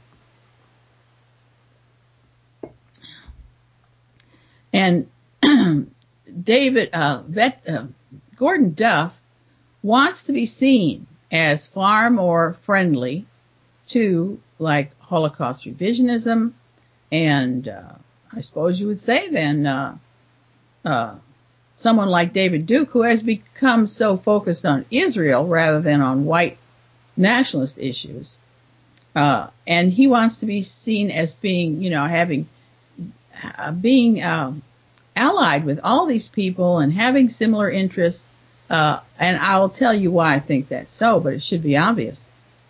and David, uh, Vet, uh, Gordon Duff wants to be seen as far more friendly to, like, Holocaust revisionism, and uh, I suppose you would say then uh, uh, someone like David Duke, who has become so focused on Israel rather than on white nationalist issues, uh, and he wants to be seen as being, you know, having uh, being um, allied with all these people and having similar interests. Uh, and I'll tell you why I think that's so, but it should be obvious.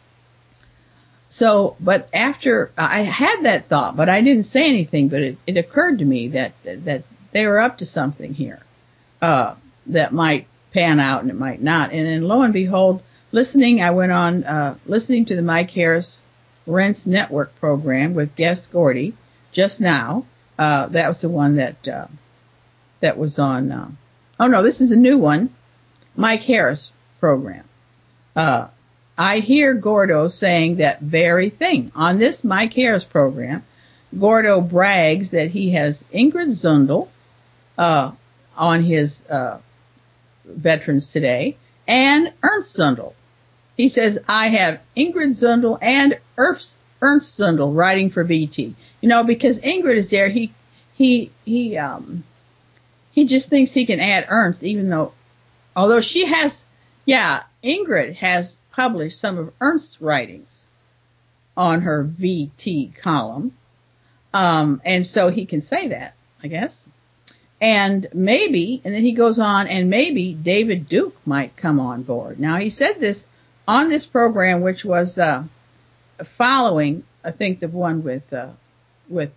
So, but after I had that thought, but I didn't say anything, but it, it occurred to me that, that they were up to something here, uh, that might pan out and it might not. And then lo and behold, listening, I went on, uh, listening to the Mike Harris Rense Network program with guest Gordy just now. Uh, that was the one that, uh, that was on, uh, oh no, this is a new one. Mike Harris program. Uh, I hear Gordo saying that very thing. On this Mike Harris program, Gordo brags that he has Ingrid Zundel, uh, on his, uh, Veterans Today and Ernst Zundel. He says, I have Ingrid Zundel and Ernst, Ernst Zundel writing for B T. You know, because Ingrid is there, he, he, he, um, he just thinks he can add Ernst, even though, although she has, yeah, Ingrid has published some of Ernst's writings on her V T column. Um, and so he can say that, I guess. And maybe, and then he goes on, and maybe David Duke might come on board. Now, he said this on this program, which was, uh, following, I think, the one with, uh, with,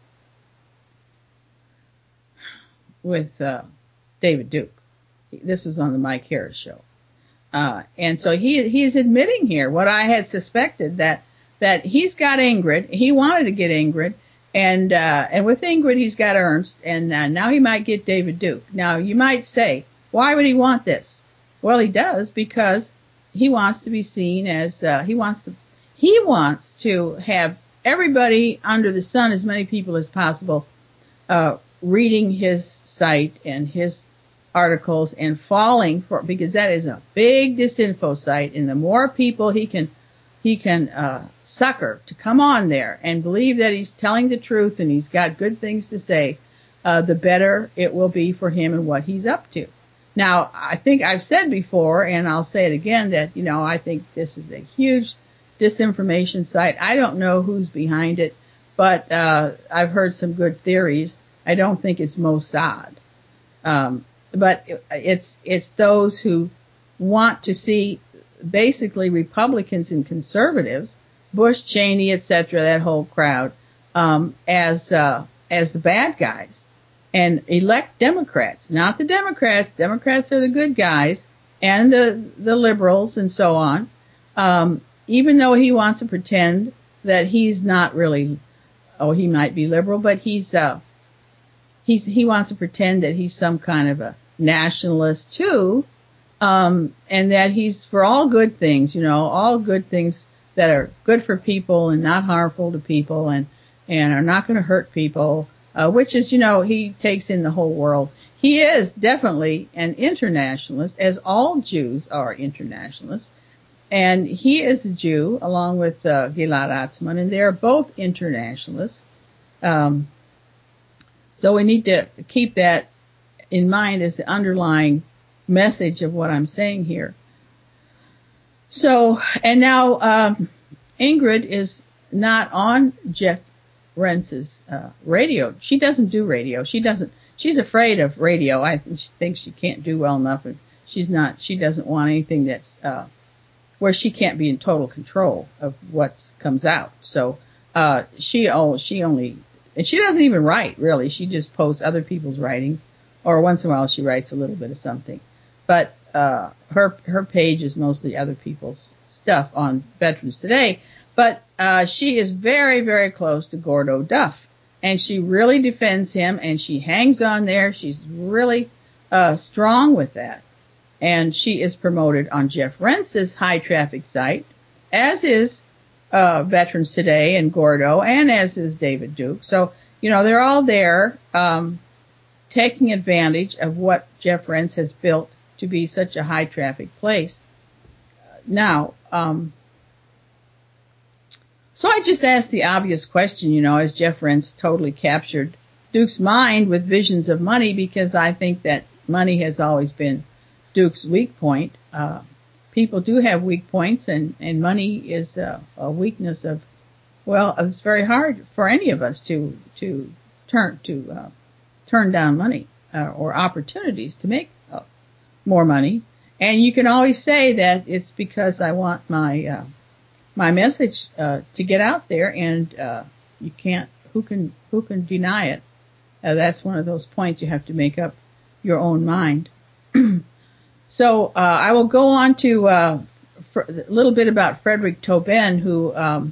with, uh, David Duke. This was on the Mike Harris show. Uh, and so he, he is admitting here what I had suspected, that, that he's got Ingrid. He wanted to get Ingrid. And, uh, and with Ingrid, he's got Ernst. And, uh, now he might get David Duke. Now you might say, why would he want this? Well, he does because he wants to be seen as, uh, he wants to, he wants to have everybody under the sun, as many people as possible, uh, reading his site and his articles and falling for, because that is a big disinfo site, and the more people he can he can uh sucker to come on there and believe that he's telling the truth and he's got good things to say, uh the better it will be for him and what he's up to. Now, I think I've said before, and I'll say it again, that, you know, I think this is a huge disinformation site. I don't know who's behind it, but uh I've heard some good theories. I don't think it's Mossad. Um But it's, it's those who want to see basically Republicans and conservatives, Bush, Cheney, et cetera, that whole crowd, um, as, uh, as the bad guys, and elect Democrats, not the Democrats. Democrats are the good guys, and the, the liberals and so on. Um, even though he wants to pretend that he's not really, oh, he might be liberal, but he's, uh, He's, he wants to pretend that he's some kind of a nationalist too, um, and that he's for all good things, you know, all good things that are good for people and not harmful to people and, and are not going to hurt people, uh, which is, you know, he takes in the whole world. He is definitely an internationalist, as all Jews are internationalists. And he is a Jew along with, uh, Gilad Atzmon, and they're both internationalists. Um, So we need to keep that in mind as the underlying message of what I'm saying here. So, and now, um, Ingrid is not on Jeff Rense's, uh, radio. She doesn't do radio. She doesn't, she's afraid of radio. I think she can't do well enough, and she's not, she doesn't want anything that's, uh, where she can't be in total control of what comes out. So, uh, she, oh, she only, and she doesn't even write, really. She just posts other people's writings, or once in a while she writes a little bit of something. But uh her her page is mostly other people's stuff on Veterans Today. But uh she is very, very close to Gordo Duff, and she really defends him, and she hangs on there. She's really uh strong with that. And she is promoted on Jeff Rense's high traffic site, as is uh, Veterans Today and Gordo, and as is David Duke. So, you know, they're all there, um, taking advantage of what Jeff Rense has built to be such a high traffic place. Now, um, so I just asked the obvious question, you know, has Jeff Rense totally captured Duke's mind with visions of money? Because I think that money has always been Duke's weak point. Uh, people do have weak points, and, and money is a, a weakness of, well, it's very hard for any of us to, to turn, to, uh, turn down money, uh, or opportunities to make uh, more money. And you can always say that it's because I want my, uh, my message, uh, to get out there, and, uh, you can't, who can, who can deny it? Uh, that's one of those points you have to make up your own mind. So, uh, I will go on to, uh, for a little bit about Frederick Tobin, who, um,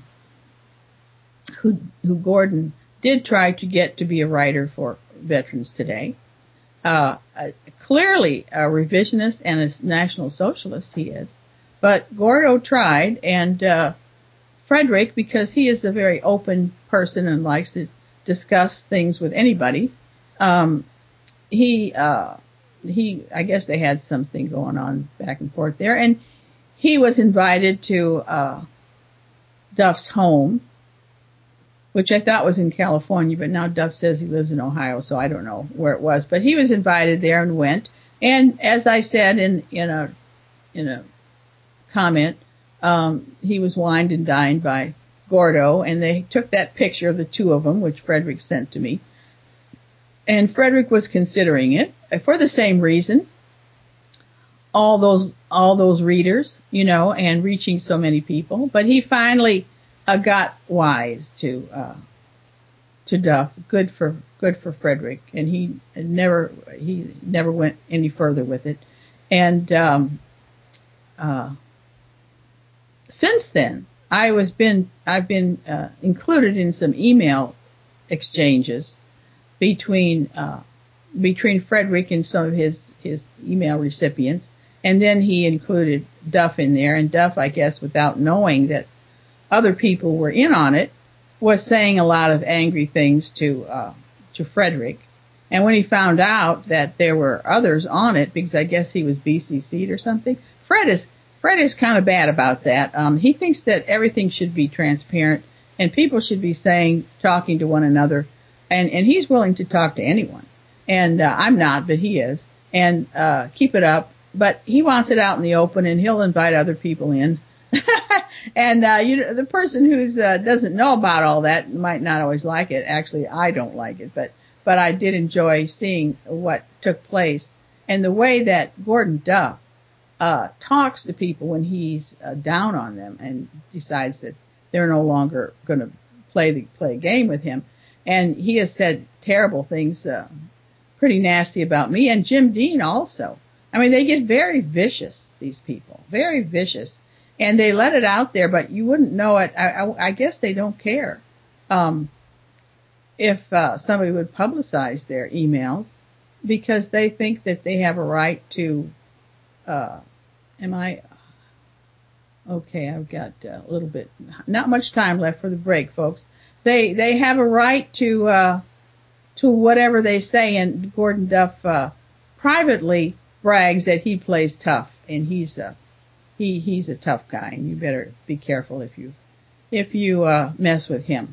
who, who Gordon did try to get to be a writer for Veterans Today. Uh, uh, clearly a revisionist and a National Socialist he is. But Gordo tried, and, uh, Frederick, because he is a very open person and likes to discuss things with anybody, um, he, uh, he, I guess they had something going on back and forth there, and he was invited to, uh, Duff's home, which I thought was in California, but now Duff says he lives in Ohio, so I don't know where it was. But he was invited there and went. And as I said in, in a, in a comment, um, he was wined and dined by Gordo, and they took that picture of the two of them, which Frederick sent to me. And Frederick was considering it for the same reason. All those, all those readers, you know, and reaching so many people. But he finally uh, got wise to, uh, to Duff. Good for, good for Frederick. And he never, he never went any further with it. And, um, uh, since then, I was been, I've been, uh, included in some email exchanges between, uh, between Frederick and some of his, his email recipients. And then he included Duff in there, and Duff, I guess, without knowing that other people were in on it, was saying a lot of angry things to, uh, to Frederick. And when he found out that there were others on it, because I guess he was B C C'd or something, Fred is, Fred is kind of bad about that. Um, he thinks that everything should be transparent and people should be saying, talking to one another, and, and he's willing to talk to anyone. And, uh, I'm not, but he is. And, uh, keep it up. But he wants it out in the open, and he'll invite other people in. And, uh, you know, the person who's, uh, doesn't know about all that might not always like it. Actually, I don't like it, but, but I did enjoy seeing what took place and the way that Gordon Duff, uh, talks to people when he's, uh, down on them and decides that they're no longer going to play the, play a game with him. And he has said terrible things, uh, pretty nasty about me, and Jim Dean also. I mean, they get very vicious, these people, very vicious, and they let it out there, but you wouldn't know it. I, I, I guess they don't care, um, if, uh, somebody would publicize their emails, because they think that they have a right to, uh, am I, okay, I've got a little bit, not much time left for the break, folks. They, they have a right to, uh, to whatever they say, and Gordon Duff, uh, privately brags that he plays tough, and he's a, he, he's a tough guy, and you better be careful if you, if you, uh, mess with him.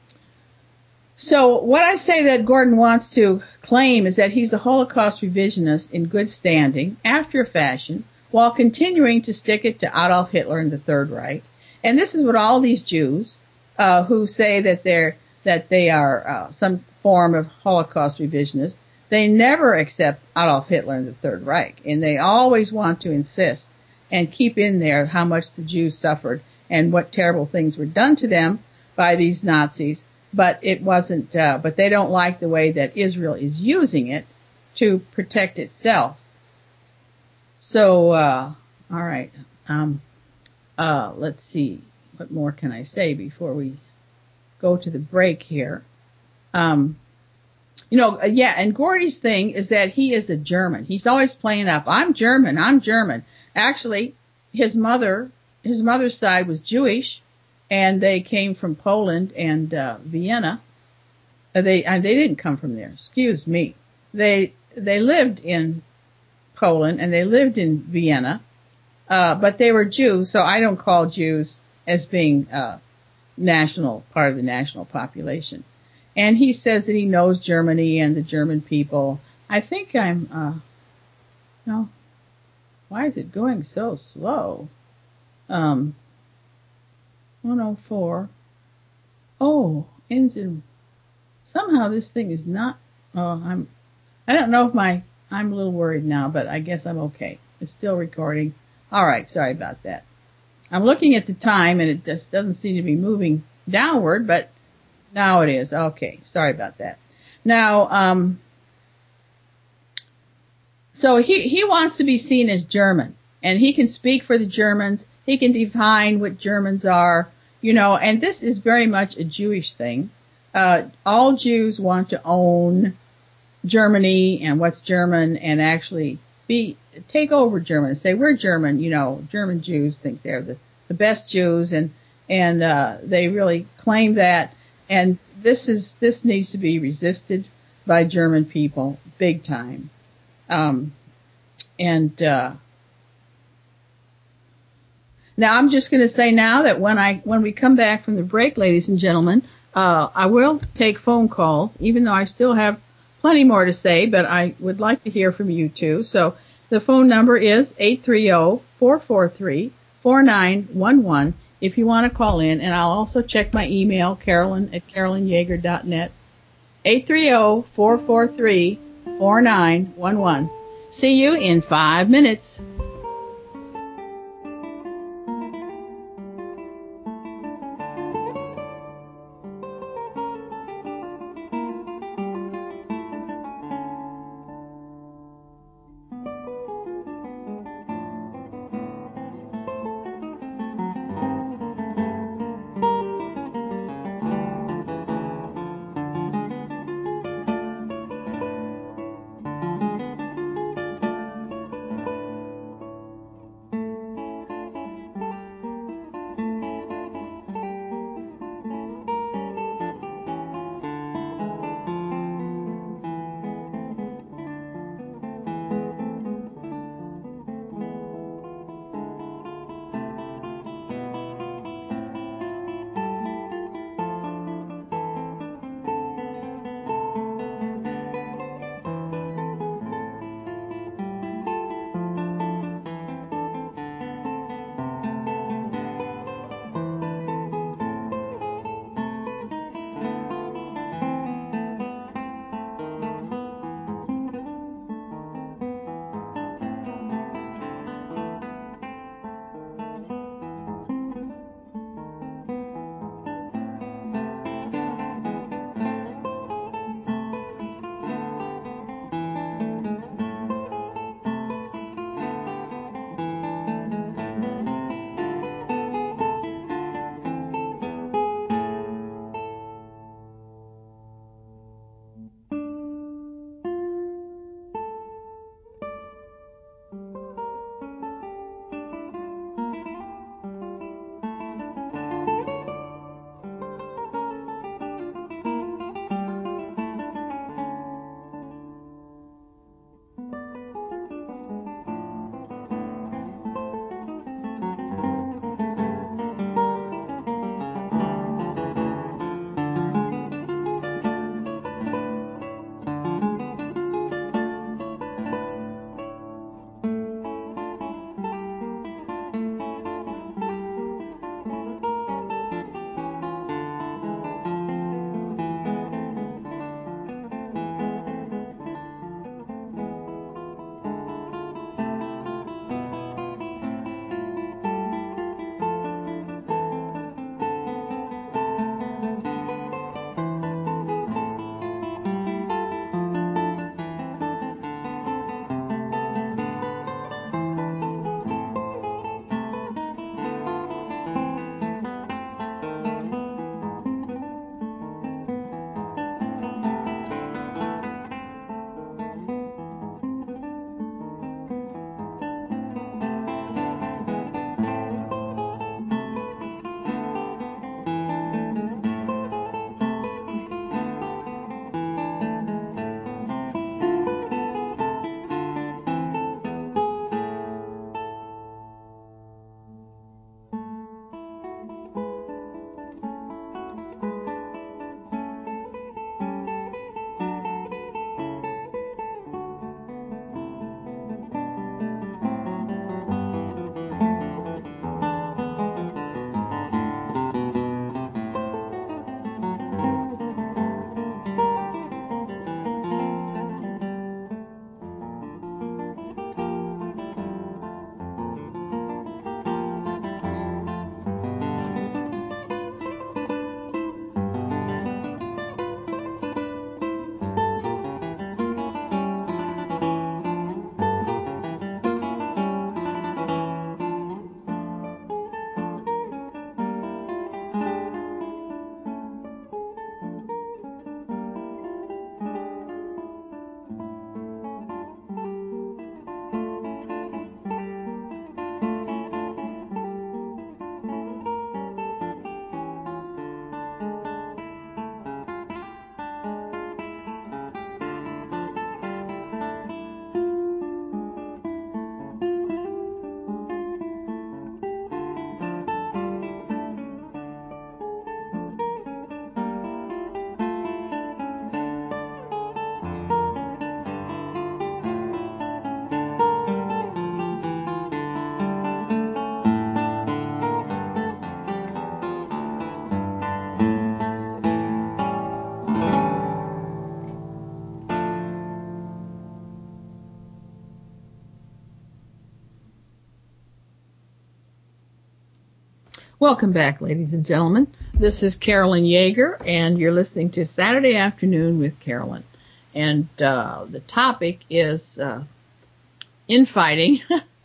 So what I say that Gordon wants to claim is that he's a Holocaust revisionist in good standing, after a fashion, while continuing to stick it to Adolf Hitler and the Third Reich. And this is what all these Jews, uh, who say that they're, that they are, uh, some form of Holocaust revisionist, they never accept Adolf Hitler and the Third Reich, and they always want to insist and keep in there how much the Jews suffered and what terrible things were done to them by these Nazis. But it wasn't, uh, but they don't like the way that Israel is using it to protect itself. So, uh, all right. Um, uh, let's see. What more can I say before we go to the break here? Um, You know, yeah, and Gordy's thing is that he is a German. He's always playing up, I'm German, I'm German. Actually, his mother, his mother's side was Jewish, and they came from Poland and uh, Vienna. Uh, they uh, they didn't come from there. Excuse me. They they lived in Poland and they lived in Vienna, uh, but they were Jews. So I don't call Jews as being uh, national part of the national population. And he says that he knows Germany and the German people. I think I'm. Uh, no. Why is it going so slow? Um. one oh four. Oh, ends in. Somehow this thing is not. Oh, I'm. I don't know if my. I'm a little worried now, but I guess I'm okay. It's still recording. All right, sorry about that. I'm looking at the time, and it just doesn't seem to be moving downward, but now it is. Okay, sorry about that. Now, um, so he he wants to be seen as German, and he can speak for the Germans. He can define what Germans are, you know, and this is very much a Jewish thing. Uh, all Jews want to own Germany and what's German and actually be, take over German, say we're German, you know, German Jews think they're the, the best Jews and, and, uh, they really claim that. And this is, this needs to be resisted by German people big time. Um, and, uh, now I'm just going to say now that when I, when we come back from the break, ladies and gentlemen, uh, I will take phone calls, even though I still have plenty more to say, but I would like to hear from you too. So the phone number is eight three zero, four four three, four nine one one if you want to call in. And I'll also check my email, Carolyn at carolyn yager dot net, eight three zero, four four three, four nine one one. See you in five minutes. Welcome back, ladies and gentlemen. This is Carolyn Yeager, and you're listening to Saturday Afternoon with Carolyn. And uh, the topic is uh, infighting,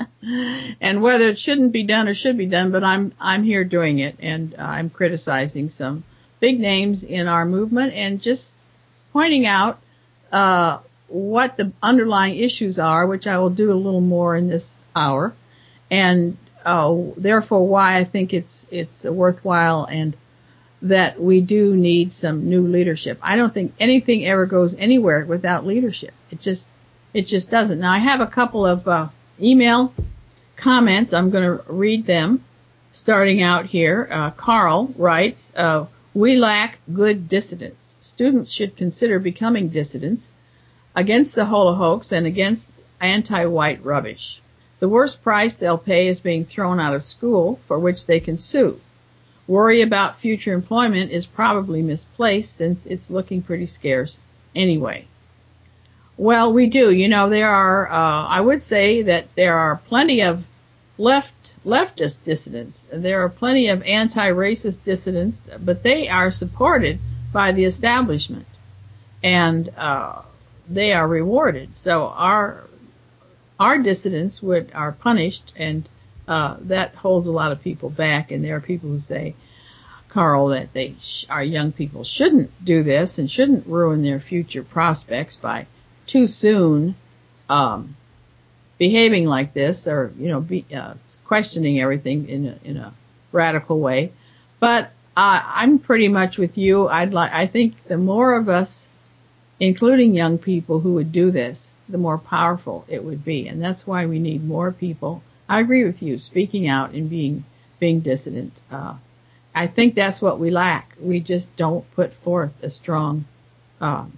and whether it shouldn't be done or should be done. But I'm I'm here doing it, and uh, I'm criticizing some big names in our movement, and just pointing out uh, what the underlying issues are, which I will do a little more in this hour, and Uh, therefore, why I think it's it's worthwhile and that we do need some new leadership. I don't think anything ever goes anywhere without leadership. It just it just doesn't. Now, I have a couple of uh, email comments. I'm going to read them. Starting out here, uh, Carl writes, uh, "We lack good dissidents. Students should consider becoming dissidents against the holocaust and against anti-white rubbish. The worst price they'll pay is being thrown out of school, for which they can sue. Worry about future employment is probably misplaced since it's looking pretty scarce anyway." Well, we do. You know, there are, uh, I would say that there are plenty of left, leftist dissidents. There are plenty of anti-racist dissidents, but they are supported by the establishment. And, uh, they are rewarded. So our, Our dissidents would are punished, and uh, that holds a lot of people back. And there are people who say, Carl, that they sh- our young people shouldn't do this and shouldn't ruin their future prospects by too soon um, behaving like this, or you know, be, uh, questioning everything in a, in a radical way. But uh, I'm pretty much with you. I'd like. I think the more of us, including young people, who would do this, the more powerful it would be. And that's why we need more people. I agree with you, speaking out and being, being dissident. Uh, I think that's what we lack. We just don't put forth a strong, um,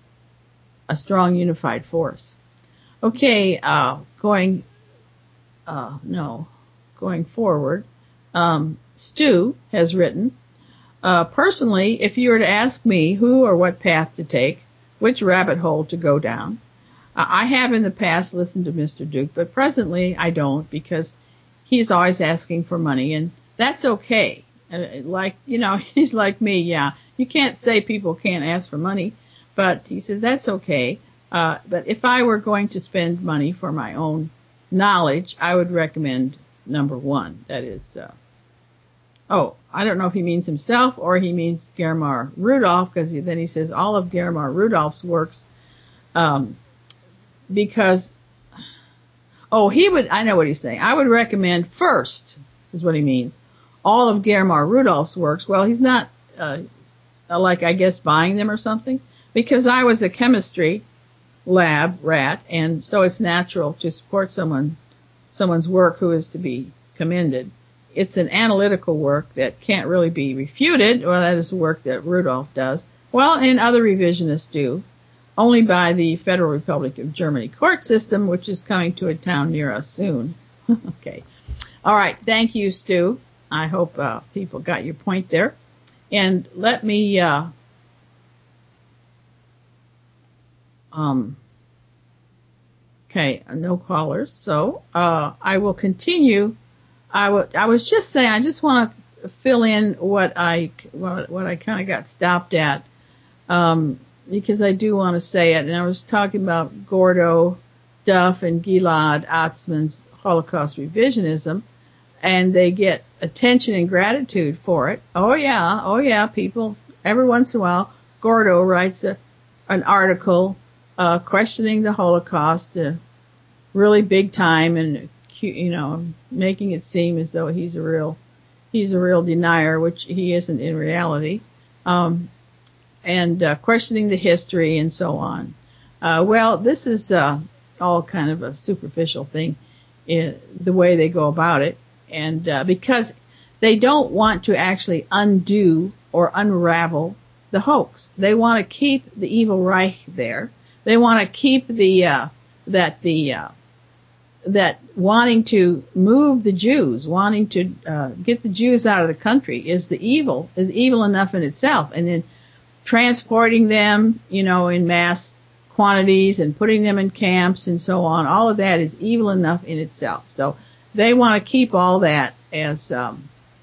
a strong unified force. Okay, uh, going, uh, no, going forward, um, Stu has written, uh, personally, if you were to ask me who or what path to take, which rabbit hole to go down, I have in the past listened to Mister Duke, but presently I don't, because he's always asking for money, and that's okay. Like, you know, he's like me, yeah. You can't say people can't ask for money, but he says that's okay. Uh, but if I were going to spend money for my own knowledge, I would recommend number one. That is, uh, oh, I don't know if he means himself or he means Germar Rudolph, because then he says all of Germar Rudolph's works, um, because, oh, he would, I know what he's saying. I would recommend first, is what he means, all of Germar Rudolph's works. Well, he's not, uh, like, I guess, buying them or something, because I was a chemistry lab rat, and so it's natural to support someone, someone's work who is to be commended. It's an analytical work that can't really be refuted. Well, that is the work that Rudolph does. Well, and other revisionists do, only by the Federal Republic of Germany court system, which is coming to a town near us soon. Okay. All right. Thank you, Stu. I hope uh, people got your point there. And let me, uh, um, okay, no callers. So, uh, I will continue. I, w- I was just saying, I just want to fill in what I, what, what I kind of got stopped at, um, because I do want to say it. And I was talking about Gordo, Duff, and Gilad Atzmann's Holocaust revisionism, and they get attention and gratitude for it. Oh yeah, oh yeah, people, every once in a while, Gordo writes a, an article, uh, questioning the Holocaust, uh, really big time, and, you know, making it seem as though he's a real, he's a real denier, which he isn't in reality. Um, and, uh, questioning the history and so on. Uh, well, this is, uh, all kind of a superficial thing, in the way they go about it. And, uh, because they don't want to actually undo or unravel the hoax. They want to keep the evil Reich there. They want to keep the, uh, that the, uh, that wanting to move the Jews, wanting to, uh, get the Jews out of the country is the evil, is evil enough in itself. And then transporting them, you know, in mass quantities and putting them in camps and so on, all of that is evil enough in itself. So they want to keep all that as, um,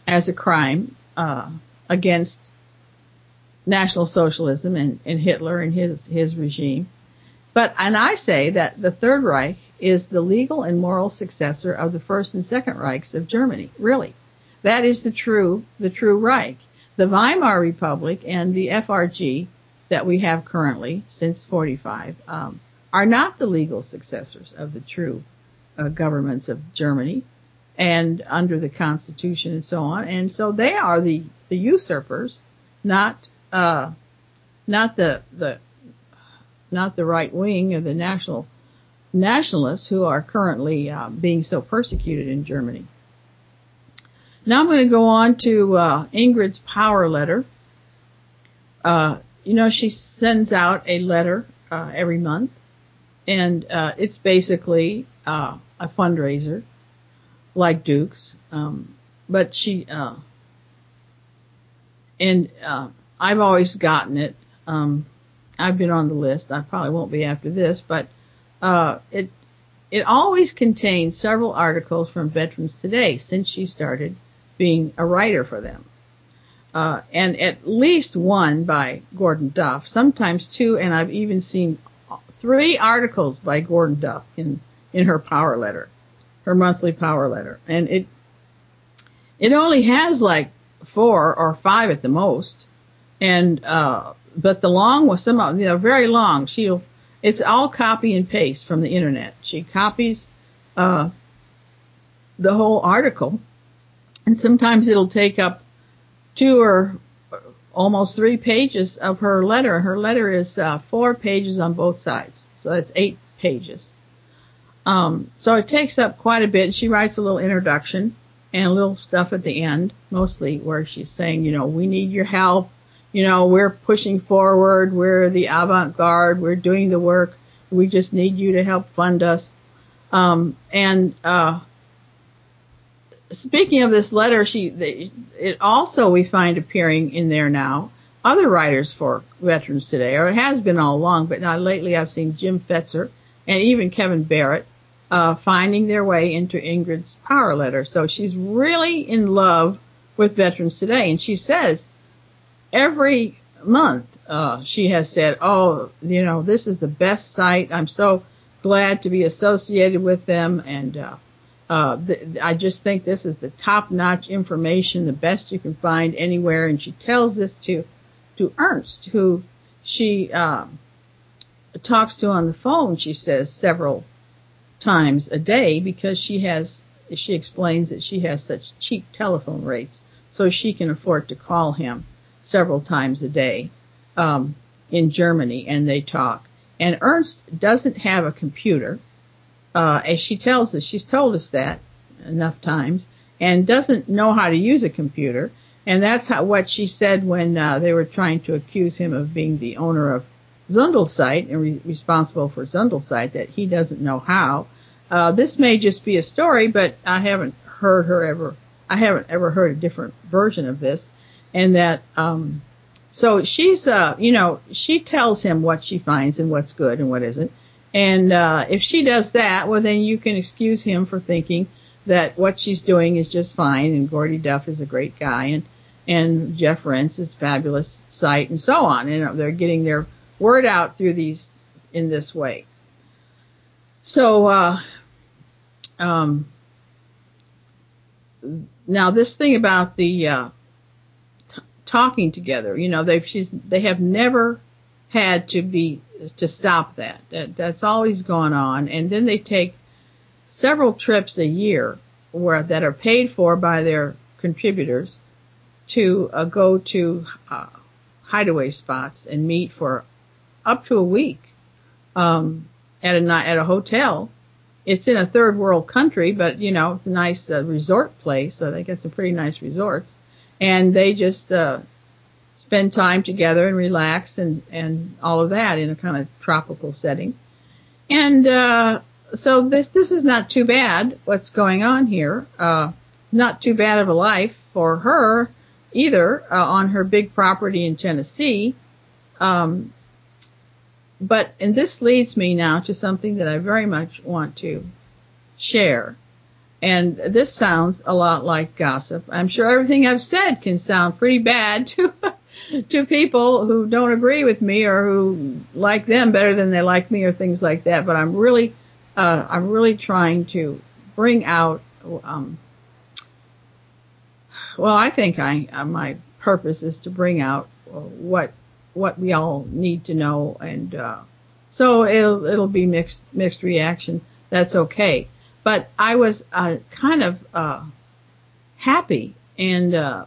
as a crime uh, against National Socialism and, and Hitler and his, his regime. But, and I say that the Third Reich is the legal and moral successor of the First and Second Reichs of Germany. Really. That is the true, the true Reich. The Weimar Republic and the F R G that we have currently since forty-five, um, are not the legal successors of the true uh, governments of Germany and under the Constitution and so on. And so they are the, the usurpers, not, uh, not the, the, not the right wing of the national nationalists who are currently uh, being so persecuted in Germany. Now I'm going to go on to uh, Ingrid's power letter. Uh, you know, she sends out a letter uh, every month, and uh, it's basically uh, a fundraiser, like Duke's. Um, but she, uh, and uh, I've always gotten it. Um, I've been on the list. I probably won't be after this, but uh, it it always contains several articles from Veterans Today since she started being a writer for them. Uh, and at least one by Gordon Duff, sometimes two, and I've even seen three articles by Gordon Duff in, in her power letter, her monthly power letter. And it, it only has like four or five at the most. And, uh, but the long was some of them, you know, very long. She'll, it's all copy and paste from the internet. She copies, uh, the whole article. And sometimes it'll take up two or almost three pages of her letter. Her letter is uh, four pages on both sides. So that's eight pages. Um, so it takes up quite a bit. She writes a little introduction and a little stuff at the end, mostly where she's saying, you know, we need your help. You know, we're pushing forward. We're the avant-garde. We're doing the work. We just need you to help fund us. Um, and, uh, Speaking of this letter, she, it also we find appearing in there now other writers for Veterans Today, or it has been all along, but now lately I've seen Jim Fetzer and even Kevin Barrett, uh, finding their way into Ingrid's power letter. So she's really in love with Veterans Today. And she says every month, uh, she has said, oh, you know, this is the best site. I'm so glad to be associated with them. And, uh, Uh, th- I just think this is the top-notch information, the best you can find anywhere. And she tells this to, to Ernst, who she, uh, talks to on the phone, she says, several times a day because she has, she explains that she has such cheap telephone rates, so she can afford to call him several times a day, um, in Germany, and they talk. And Ernst doesn't have a computer. Uh, as she tells us, she's told us that enough times, and doesn't know how to use a computer. And that's how, what she said when, uh, they were trying to accuse him of being the owner of Zundelzeit and re- responsible for Zundelzeit, that he doesn't know how. Uh, this may just be a story, but I haven't heard her ever, I haven't ever heard a different version of this. And that, um, so she's, uh, you know, she tells him what she finds and what's good and what isn't. And, uh, if she does that, well, then you can excuse him for thinking that what she's doing is just fine, and Gordy Duff is a great guy, and, and Jeff Rense is fabulous site, and so on. And they're getting their word out through these, in this way. So, uh, um, now this thing about the, uh, t- talking together, you know, they've, she's, they have never had to be, to stop that. that. That's always gone on. And then they take several trips a year where, that are paid for by their contributors to uh, go to uh, hideaway spots and meet for up to a week, um, at a, at a hotel. It's in a third world country, but you know, it's a nice uh, resort place. So they get some pretty nice resorts, and they just, uh, spend time together and relax and, and all of that in a kind of tropical setting. And, uh, so this, this is not too bad what's going on here. Uh, not too bad of a life for her either, uh, on her big property in Tennessee. Um, but, and this leads me now to something that I very much want to share. And this sounds a lot like gossip. I'm sure everything I've said can sound pretty bad to to people who don't agree with me or who like them better than they like me or things like that. But I'm really, uh, I'm really trying to bring out, um, well, I think I, uh, my purpose is to bring out what, what we all need to know. And, uh, so it'll, it'll be mixed, mixed reaction. That's okay. But I was, uh, kind of, uh, happy and, uh,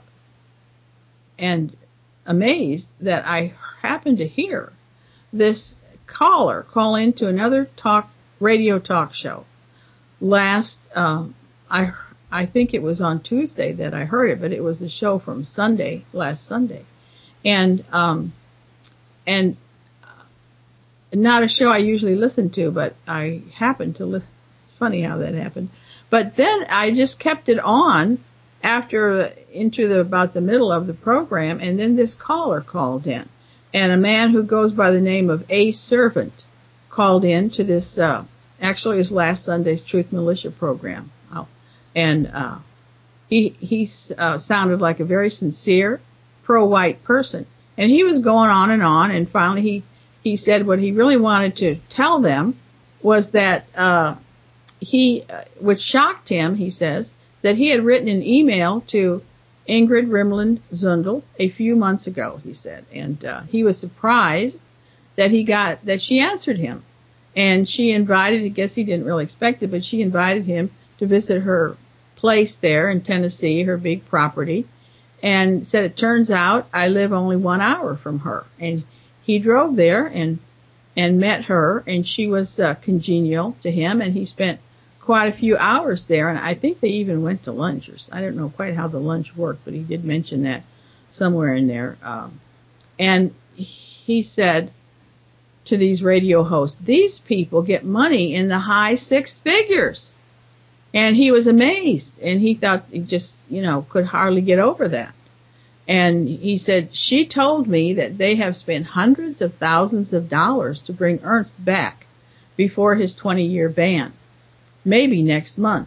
and, amazed that I happened to hear this caller call into another talk radio talk show last uh, I I think it was on Tuesday that I heard it, but it was a show from Sunday last Sunday, and um and not a show I usually listen to, but I happened to listen. It's funny how that happened, but then I just kept it on after into the about the middle of the program, and then this caller called in, and a man who goes by the name of A Servant called in to this uh actually his last Sunday's Truth Militia program. Oh, and uh he he uh, sounded like a very sincere pro-white person, and he was going on and on, and finally he he said what he really wanted to tell them was that uh he uh, which shocked him, he says, that he had written an email to Ingrid Rimland Zundel a few months ago, he said, and uh, he was surprised that he got, that she answered him. And she invited, I guess he didn't really expect it, but she invited him to visit her place there in Tennessee, her big property, and said, it turns out I live only one hour from her. And he drove there and, and met her, and she was uh, congenial to him, and he spent quite a few hours there, and I think they even went to lunch. Or I don't know quite how the lunch worked, but he did mention that somewhere in there. Um, and he said to these radio hosts, these people get money in the high six figures. And he was amazed, and he thought he just, you know, could hardly get over that. And he said, she told me that they have spent hundreds of thousands of dollars to bring Ernst back before his twenty-year ban. Maybe next month.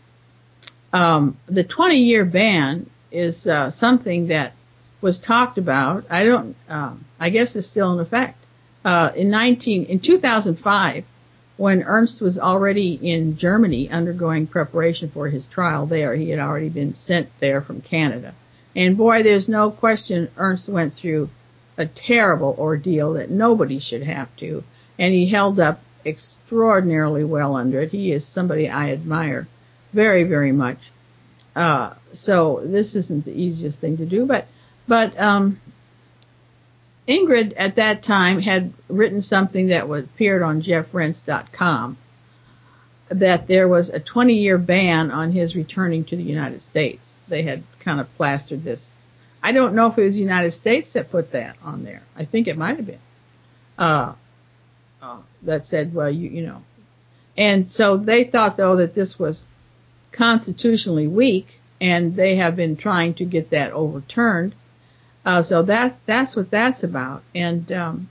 Um, the twenty-year ban is uh, something that was talked about. I don't. Um, I guess it's still in effect. Uh, in nineteen in two thousand five, when Ernst was already in Germany undergoing preparation for his trial there, he had already been sent there from Canada. And boy, there's no question Ernst went through a terrible ordeal that nobody should have to, and he held up extraordinarily well under it. He is somebody I admire very, very much. Uh, so this isn't the easiest thing to do, but, but, um, Ingrid at that time had written something that was appeared on Jeff Rense dot com that there was a twenty year ban on his returning to the United States. They had kind of plastered this. I don't know if it was the United States that put that on there. I think it might have been. Uh, Uh, that said, well, you, you know, and so they thought though that this was constitutionally weak, and they have been trying to get that overturned. Uh, so that, that's what that's about. And, um,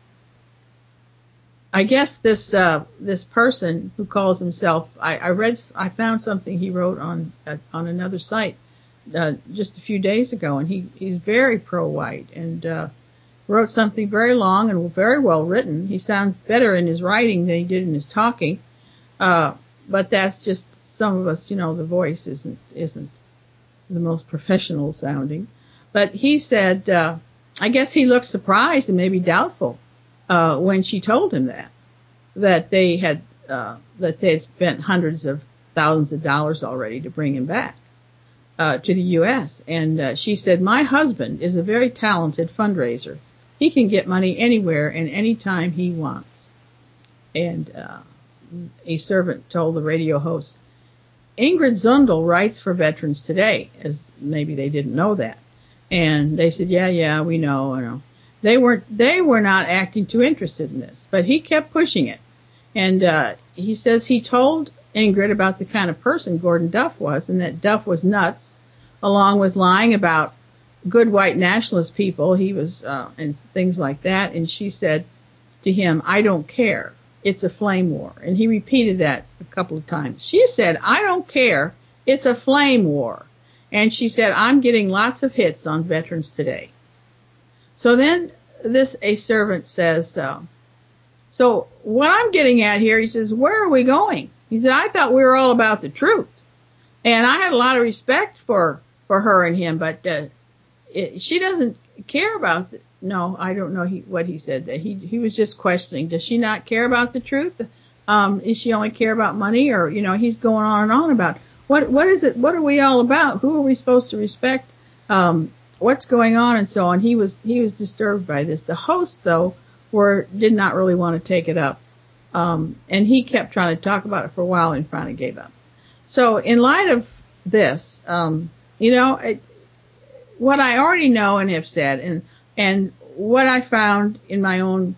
I guess this, uh, this person who calls himself, I, I read, I found something he wrote on, uh, on another site, uh, just a few days ago, and he, he's very pro-white, and, uh, wrote something very long and very well written. He sounds better in his writing than he did in his talking. Uh, but that's just some of us, you know, the voice isn't, isn't the most professional sounding. But he said, uh, I guess he looked surprised and maybe doubtful, uh, when she told him that, that they had, uh, that they had spent hundreds of thousands of dollars already to bring him back, uh, to the U S. And, uh, she said, my husband is a very talented fundraiser. He can get money anywhere and any time he wants. And uh, a servant told the radio host, Ingrid Zundel writes for Veterans Today, as maybe they didn't know that. And they said, yeah, yeah, we know, I know. They weren't, they were not acting too interested in this, but he kept pushing it. And uh, he says he told Ingrid about the kind of person Gordon Duff was, and that Duff was nuts, along with lying about good white nationalist people, he was, uh, and things like that. And she said to him, I don't care. it's a flame war. And he repeated that a couple of times. She said, I don't care. It's a flame war. And she said, I'm getting lots of hits on Veterans Today. So then this, a servant says, uh, so what I'm getting at here, he says, where are we going? He said, I thought we were all about the truth. And I had a lot of respect for, for her and him, but, uh, it, she doesn't care about, the, no, I don't know he, what he said there. He, he was just questioning, does she not care about the truth? Um, is she only care about money? Or, you know, he's going on and on about what, what is it? What are we all about? Who are we supposed to respect? Um, what's going on and so on. He was, he was disturbed by this. The hosts, though, were, did not really want to take it up. Um, and he kept trying to talk about it for a while and finally gave up. So in light of this, um, you know, it, what I already know and have said, and, and what I found in my own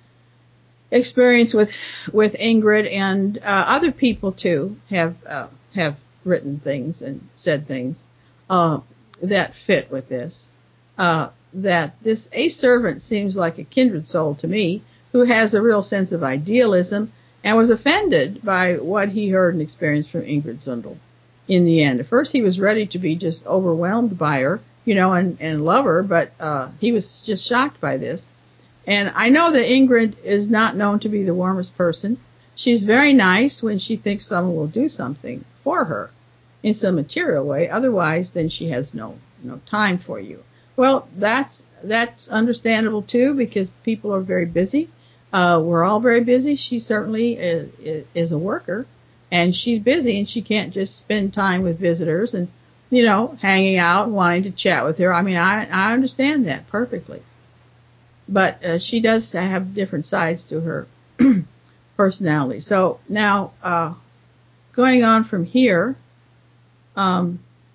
experience with, with Ingrid and, uh, other people too have, uh, have written things and said things, uh, that fit with this, uh, that this A servant seems like a kindred soul to me who has a real sense of idealism and was offended by what he heard and experienced from Ingrid Zundel in the end. At first he was ready to be just overwhelmed by her, you know, and, and love her, but, uh, he was just shocked by this. And I know that Ingrid is not known to be the warmest person. She's very nice when she thinks someone will do something for her in some material way. Otherwise, then she has no, no time for you. Well, that's, that's understandable too, because people are very busy. Uh, we're all very busy. She certainly is, is a worker, and she's busy, and she can't just spend time with visitors and, you know, hanging out and wanting to chat with her. I mean, I, I understand that perfectly. But, uh, she does have different sides to her personality. So now, uh, going on from here, um,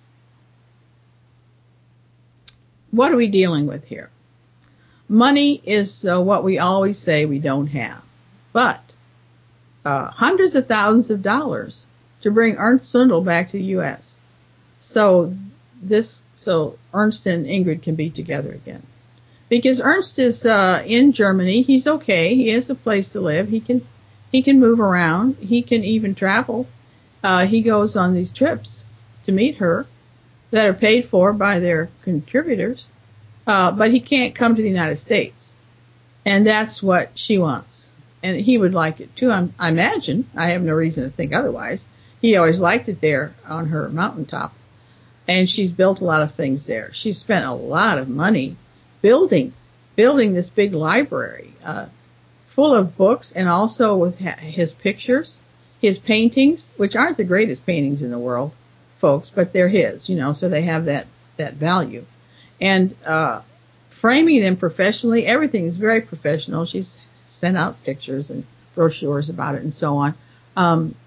what are we dealing with here? Money is uh, what we always say we don't have, but uh, hundreds of thousands of dollars to bring Ernst Zundel back to the U S So this, so Ernst and Ingrid can be together again, because Ernst is uh, in Germany. He's okay. He has a place to live. He can, he can move around. He can even travel. Uh, he goes on these trips to meet her that are paid for by their contributors. Uh, but he can't come to the United States. And that's what she wants. And he would like it too, I'm, I imagine. I have no reason to think otherwise. He always liked it there on her mountaintop. And she's built a lot of things there. She's spent a lot of money building, building this big library, uh, full of books and also with ha- his pictures, his paintings, which aren't the greatest paintings in the world, folks, but they're his, you know, so they have that, that value. And, uh, framing them professionally, everything is very professional. She's sent out pictures and brochures about it and so on. Um,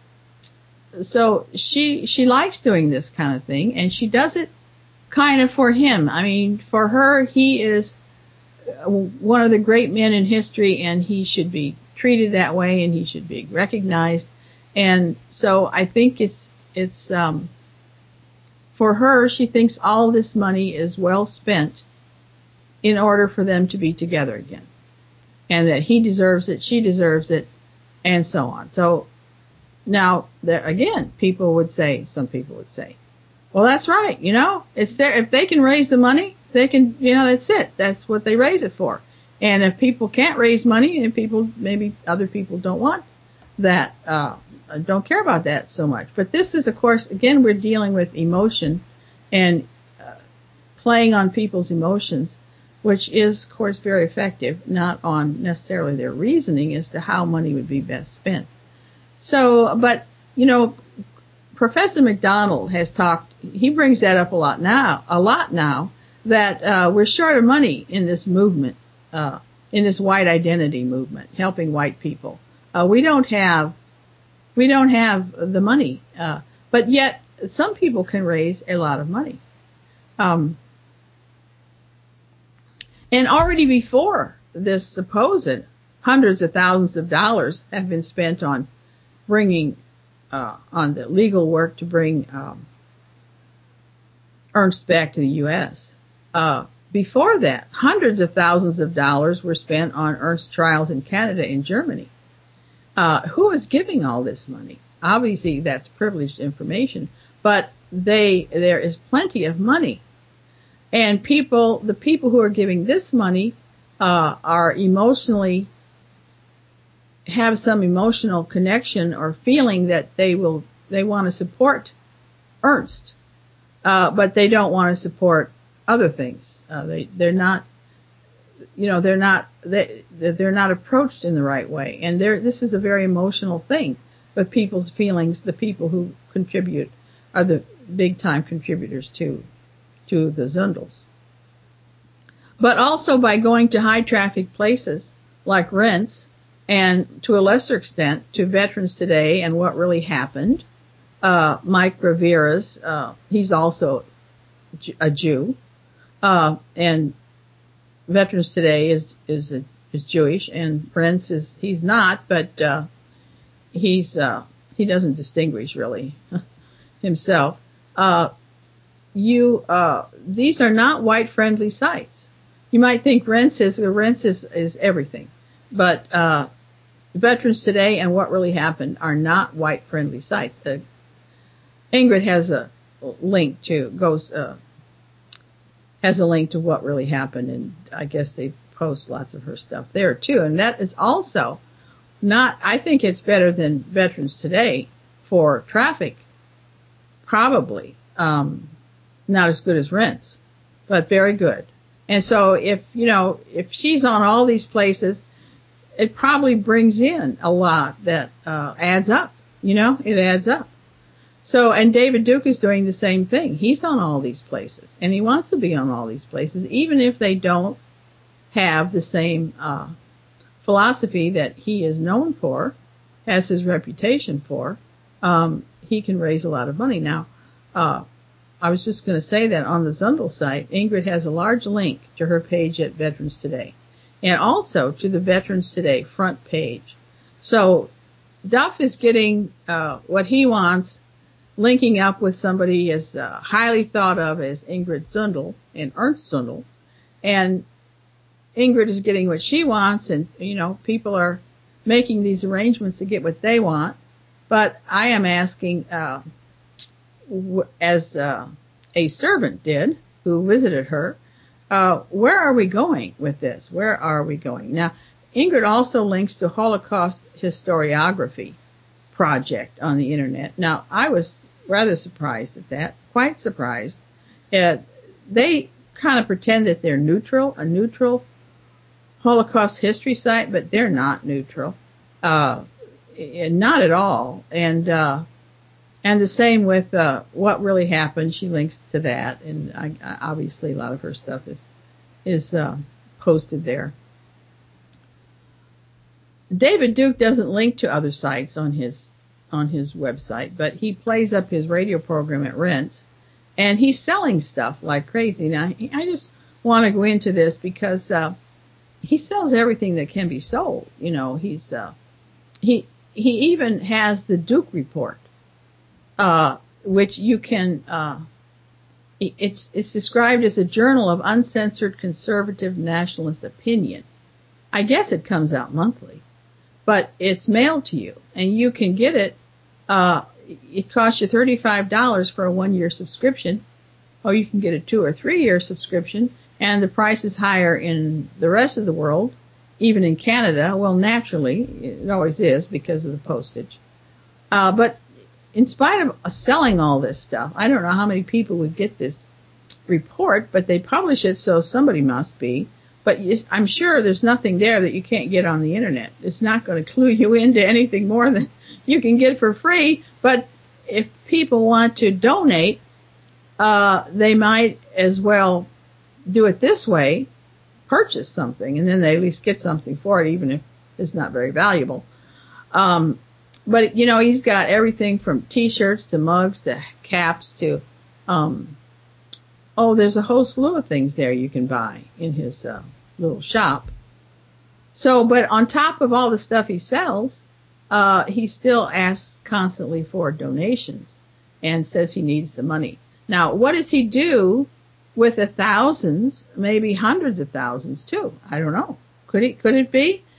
so she, she likes doing this kind of thing, and she does it kind of for him. I mean, for her, he is one of the great men in history, and he should be treated that way, and he should be recognized. And so I think it's, it's, um, for her, she thinks all this money is well spent in order for them to be together again. And that he deserves it, she deserves it, and so on. So now, there, again, people would say, some people would say, well, that's right, you know, it's there. If they can raise the money, they can, you know, that's it. That's what they raise it for. And if people can't raise money, and people, maybe other people don't want that, uh, don't care about that so much. But this is, of course, again, we're dealing with emotion and uh, playing on people's emotions, which is, of course, very effective, not on necessarily their reasoning as to how money would be best spent. So, but, you know, Professor McDonald has talked, he brings that up a lot now, a lot now, that uh, we're short of money in this movement, uh, in this white identity movement, helping white people. Uh, we don't have We don't have the money, uh, but yet some people can raise a lot of money. Um, and already before this supposed hundreds of thousands of dollars have been spent on bringing, uh, on the legal work to bring, um, Ernst back to the U S. Uh, before that, hundreds of thousands of dollars were spent on Ernst's trials in Canada and Germany. Uh, who is giving all this money? Obviously, that's privileged information, but they there is plenty of money, and people, the people who are giving this money, uh, are emotionally have some emotional connection or feeling that they will they want to support Ernst, uh, but they don't want to support other things. Uh, they they're not. You know, they're not, they, they're not approached in the right way. And they're, this is a very emotional thing with people's feelings. The people who contribute are the big time contributors to, to the Zundels. But also by going to high traffic places like Rense and to a lesser extent to Veterans Today and What Really Happened. Uh, Mike Rivera's, uh, he's also a Jew, uh, and Veterans Today is is a, is Jewish, and Rense is he's not, but uh, he's uh, he doesn't distinguish really himself. Uh, you uh, these are not white friendly sites. You might think Rense is Rense is, is everything, but uh, Veterans Today and What Really Happened are not white friendly sites. Uh, Ingrid has a link to goes. Uh, has a link to What Really Happened, and I guess they post lots of her stuff there too. And that is also not, I think it's better than Veterans Today for traffic, probably, um, not as good as Rense, but very good. And so if, you know, if she's on all these places, it probably brings in a lot that, uh, adds up, you know, it adds up. So, and David Duke is doing the same thing. He's on all these places, and he wants to be on all these places, even if they don't have the same uh philosophy that he is known for, has his reputation for. Um, he can raise a lot of money. Now, uh I was just going to say that on the Zundel site, Ingrid has a large link to her page at Veterans Today, and also to the Veterans Today front page. So, Duff is getting uh what he wants, linking up with somebody as uh, highly thought of as Ingrid Zundel and Ernst Zundel, and Ingrid is getting what she wants, and you know people are making these arrangements to get what they want. But I am asking, uh, w- as uh, a servant did who visited her, uh, where are we going with this? Where are we going now? Ingrid also links to Holocaust historiography project on the internet. Now, I was rather surprised at that, quite surprised. Uh, they kind of pretend that they're neutral, a neutral Holocaust history site, but they're not neutral, uh, not at all. And uh, and the same with uh, What Really Happened. She links to that, and I, I, obviously a lot of her stuff is is uh, posted there. David Duke doesn't link to other sites on his on his website, but he plays up his radio program at Rense, and he's selling stuff like crazy. Now, I just want to go into this because uh, he sells everything that can be sold. You know, he's uh, he he even has the Duke Report, uh, which you can. Uh, it's it's described as a journal of uncensored conservative nationalist opinion. I guess it comes out monthly. But it's mailed to you, and you can get it. Uh, it costs you thirty-five dollars for a one-year subscription, or you can get a two or three-year subscription, and the price is higher in the rest of the world, even in Canada. Well, naturally, it always is because of the postage. Uh, but in spite of selling all this stuff, I don't know how many people would get this report, but they publish it, so somebody must be. But I'm sure there's nothing there that you can't get on the internet. It's not going to clue you into anything more than you can get for free. But if people want to donate, uh, they might as well do it this way, purchase something, and then they at least get something for it, even if it's not very valuable. Um, but, you know, he's got everything from T-shirts to mugs to caps to, um, oh, there's a whole slew of things there you can buy in his uh, little shop. So, but on top of all the stuff he sells, uh, he still asks constantly for donations and says he needs the money. Now, what does he do with the thousands, maybe hundreds of thousands too? I don't know. Could it, could it be?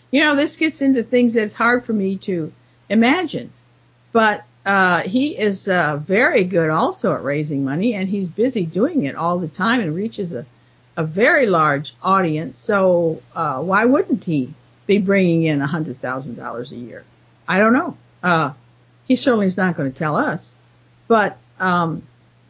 You know, this gets into things that's hard for me to imagine. But uh, he is uh, very good also at raising money, and he's busy doing it all the time and reaches a, a very large audience. So uh, why wouldn't he be bringing in one hundred thousand dollars a year? I don't know. Uh, he certainly is not going to tell us. But um,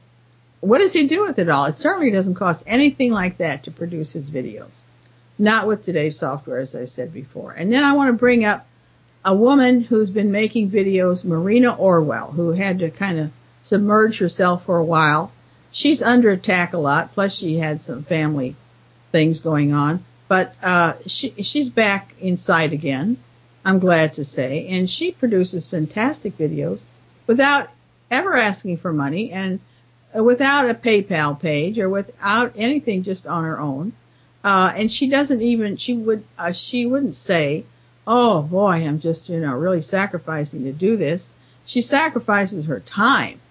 what does he do with it all? It certainly doesn't cost anything like that to produce his videos. Not with today's software, as I said before. And then I want to bring up a woman who's been making videos, Marina Orwell, who had to kind of submerge herself for a while. She's under attack a lot, plus she had some family things going on. But uh she she's back in sight again, I'm glad to say. And she produces fantastic videos without ever asking for money and without a PayPal page or without anything, just on her own. Uh and she doesn't even, she would, uh, she wouldn't say, oh boy, I'm just, you know, really sacrificing to do this. She sacrifices her time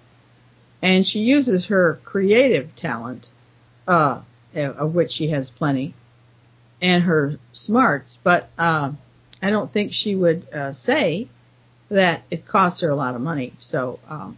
and she uses her creative talent, uh, of which she has plenty, and her smarts. But, uh, I don't think she would, uh, say that it costs her a lot of money. So, um,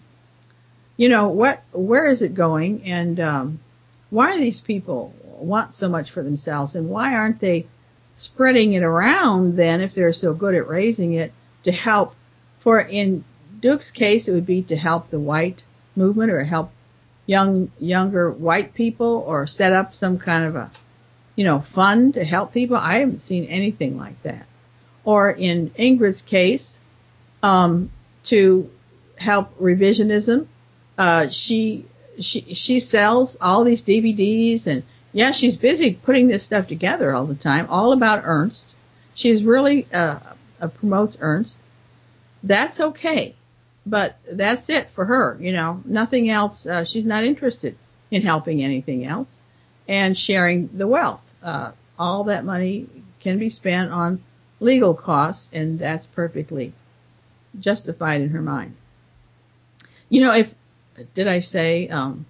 you know, what, where is it going? And, um, why do these people want so much for themselves, and why aren't they spreading it around then, if they're so good at raising it, to help? For in Duke's case, it would be to help the white movement or help young, younger white people, or set up some kind of a, you know, fund to help people. I haven't seen anything like that. Or in Ingrid's case, um, to help revisionism, uh, she, she, she sells all these D V Ds, and yeah, she's busy putting this stuff together all the time, all about Ernst. She's really, uh, uh, promotes Ernst. That's okay. But that's it for her, you know, nothing else. Uh, she's not interested in helping anything else and sharing the wealth. Uh, all that money can be spent on legal costs, and that's perfectly justified in her mind. You know, if, did I say, um,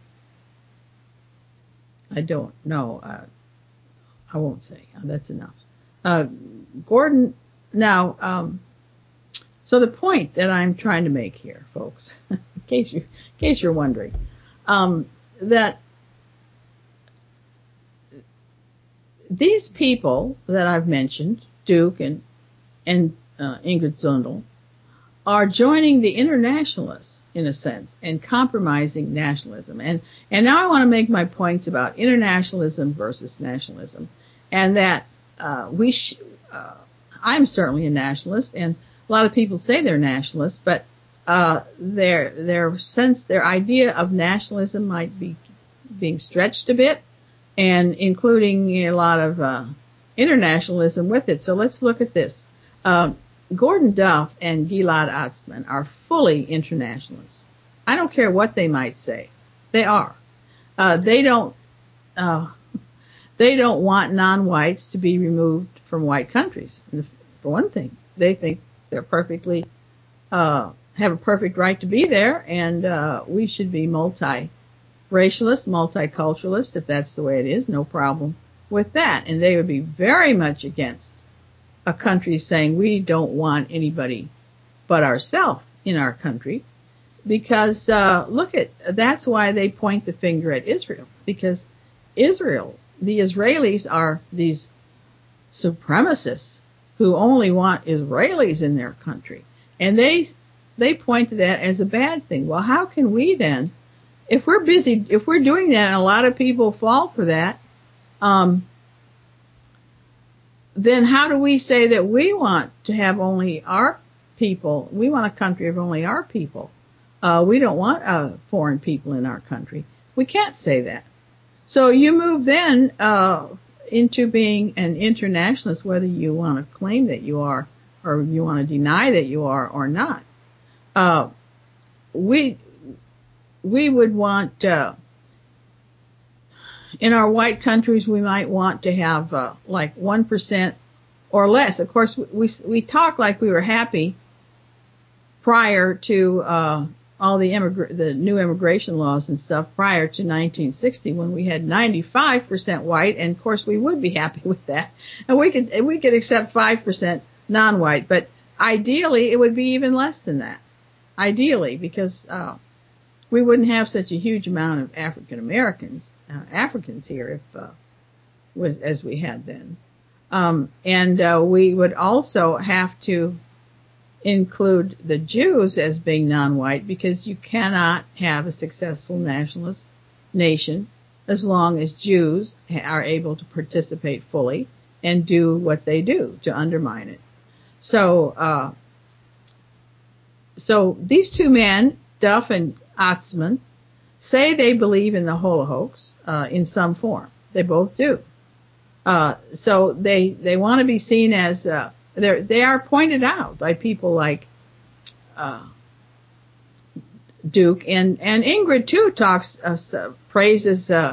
I don't know. Uh, I won't say. That's enough. Uh, Gordon, now, um, so the point that I'm trying to make here, folks, in case you, in case you're wondering, um, that these people that I've mentioned, Duke and, and, uh, Ingrid Zundel, are joining the internationalists, in a sense, and compromising nationalism. And, and now I want to make my points about internationalism versus nationalism, and that, uh, we, sh- uh, I'm certainly a nationalist, and a lot of people say they're nationalists, but, uh, their, their sense, their idea of nationalism might be being stretched a bit, and including a lot of, uh, internationalism with it. So let's look at this. Um, Gordon Duff and Gilad Atzmon are fully internationalists. I don't care what they might say. They are. Uh, they don't, uh, they don't want non-whites to be removed from white countries. For one thing, they think they're perfectly, uh, have a perfect right to be there, and, uh, we should be multi-racialist, multiculturalist, if that's the way it is, no problem with that. And they would be very much against a country saying we don't want anybody but ourselves in our country, because uh look at, that's why they point the finger at Israel, because Israel, the Israelis are these supremacists who only want Israelis in their country, and they they point to that as a bad thing. Well, how can we then, if we're busy, if we're doing that, and a lot of people fall for that, um then how do we say that we want to have only our people? We want a country of only our people. Uh, we don't want uh, foreign people in our country. We can't say that. So you move then uh, into being an internationalist, whether you want to claim that you are or you want to deny that you are or not. Uh, we we would want. Uh, In our white countries, we might want to have uh, like one percent or less. Of course, we we talk like we were happy prior to uh all the immigra- the new immigration laws and stuff prior to nineteen sixty, when we had ninety-five percent white, and of course we would be happy with that, and we could we could accept five percent non-white, but ideally it would be even less than that. Ideally, because uh, we wouldn't have such a huge amount of African Americans, uh, Africans here, if uh, with, as we had then, um, and uh, we would also have to include the Jews as being non-white, because you cannot have a successful nationalist nation as long as Jews are able to participate fully and do what they do to undermine it. So, uh, so these two men, Duff and Atzmon, say they believe in the Holocaust uh, in some form. They both do. Uh, so they they want to be seen as uh, they they are pointed out by people like uh, Duke, and and Ingrid too talks uh, praises uh,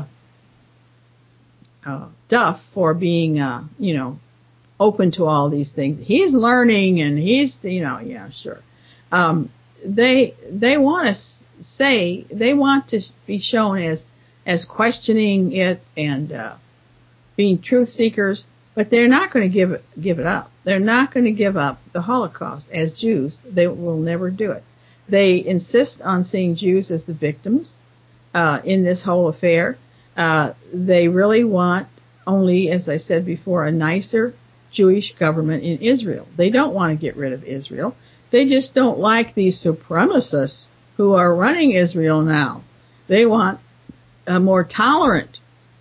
uh, Duff for being uh, you know open to all these things. He's learning, and he's you know yeah sure. Um, they they want to say they want to be shown as as questioning it and uh, being truth seekers, but they're not going to give it give it up. They're not going to give up the Holocaust as Jews. They will never do it. They insist on seeing Jews as the victims uh, in this whole affair. Uh, they really want only, as I said before, a nicer Jewish government in Israel. They don't want to get rid of Israel. They just don't like these supremacists who are running Israel now. They want a more tolerant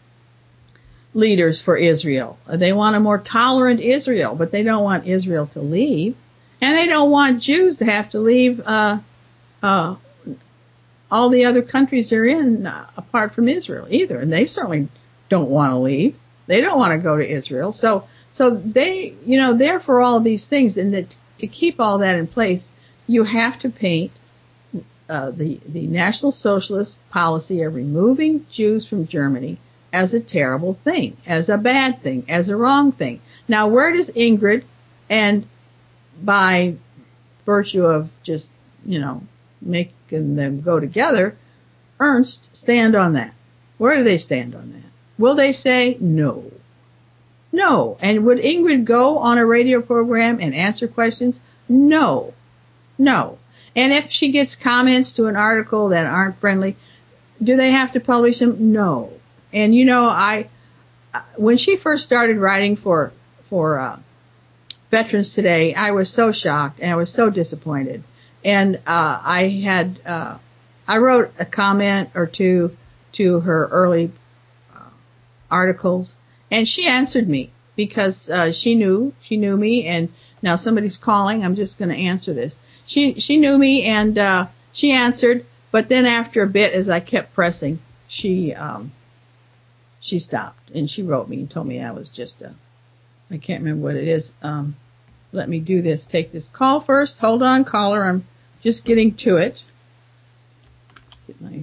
leaders for Israel. They want a more tolerant Israel, but they don't want Israel to leave. And they don't want Jews to have to leave uh, uh, all the other countries they're in uh, apart from Israel either. And they certainly don't want to leave. They don't want to go to Israel. So, so they, you know, they're for all these things. And that to keep all that in place, you have to paint uh, the, the National Socialist policy of removing Jews from Germany as a terrible thing, as a bad thing, as a wrong thing. Now, where does Ingrid, and by virtue of just, you know, making them go together, Ernst, stand on that? Where do they stand on that? Will they say no? No. And would Ingrid go on a radio program and answer questions? No. No. And if she gets comments to an article that aren't friendly, do they have to publish them? No. And you know, I, when she first started writing for, for, uh, Veterans Today, I was so shocked and I was so disappointed. And, uh, I had, uh, I wrote a comment or two to her early uh, articles, and she answered me because, uh, she knew, she knew me, and now somebody's calling, I'm just going to answer this. She, she knew me, and, uh, she answered, but then after a bit, as I kept pressing, she, um, she stopped, and she wrote me and told me I was just a, I can't remember what it is. Um, let me do this, take this call first. Hold on, caller. I'm just getting to it. Get my,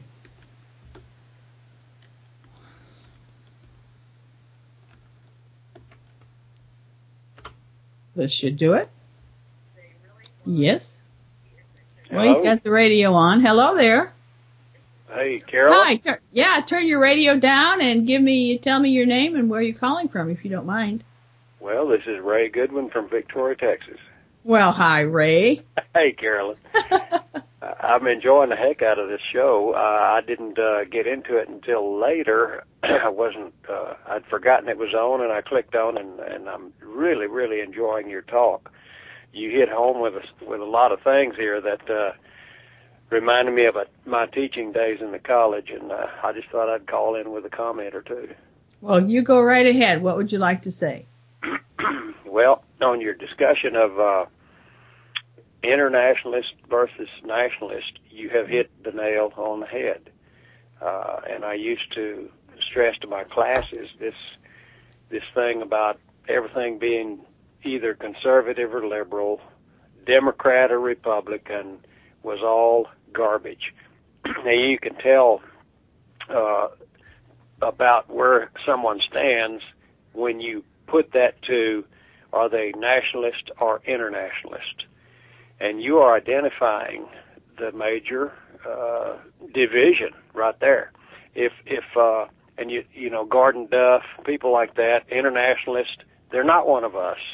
this should do it. Yes. Well, Hello? he's got the radio on. Hello there. Hey, Carol. Hi. Tur- yeah, turn your radio down and give me, tell me your name and where you're calling from, if you don't mind. Well, this is Ray Goodwin from Victoria, Texas. Well, hi, Ray. Hey, Carolyn. I'm enjoying the heck out of this show. Uh, I didn't uh, get into it until later. I wasn't, uh, I'd forgotten it was on, and I clicked on, and, and I'm really, really enjoying your talk. You hit home with a, with a lot of things here that uh, reminded me of a, my teaching days in the college, and uh, I just thought I'd call in with a comment or two. Well, you go right ahead. What would you like to say? Well, on your discussion of uh, internationalist versus nationalist, you have hit the nail on the head. Uh, and I used to stress to my classes this this thing about everything being either conservative or liberal, Democrat or Republican, was all garbage. Now, you can tell uh, about where someone stands when you put that to, are they nationalist or internationalist? And you are identifying the major uh, division right there. If if uh, and you you know Gordon Duff, people like that, internationalists, they're not one of us.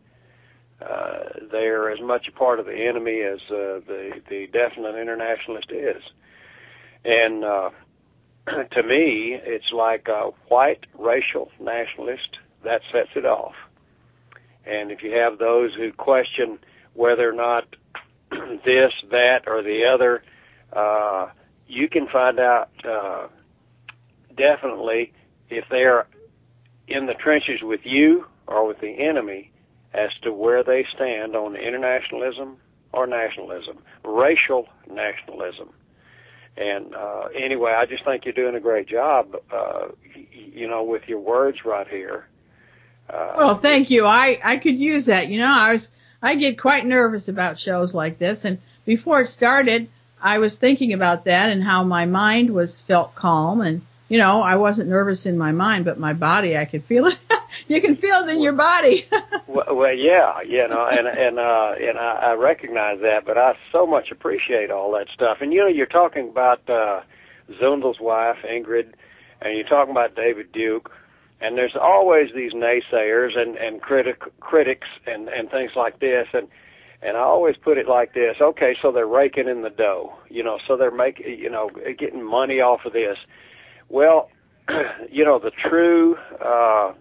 Uh, they're as much a part of the enemy as uh, the the definite internationalist is. And uh, to me, it's like a white racial nationalist that sets it off. And if you have those who question whether or not this, that, or the other, uh, you can find out uh, definitely if they're in the trenches with you or with the enemy as to where they stand on internationalism or nationalism, racial nationalism. And uh, anyway, I just think you're doing a great job, uh, you know, with your words right here. Uh, well, thank you. I, I could use that. You know, I was I get quite nervous about shows like this. And before it started, I was thinking about that and how my mind was felt calm. And, you know, I wasn't nervous in my mind, but my body, I could feel it. You can feel it in your body. well, well, yeah, you know, and and uh, and I, I recognize that, but I so much appreciate all that stuff. And you know, you're talking about uh, Zundel's wife, Ingrid, and you're talking about David Duke, and there's always these naysayers and and critic critics and and things like this, and and I always put it like this: okay, so they're raking in the dough, you know, so they're making, you know, getting money off of this. Well, you know, the true. Uh,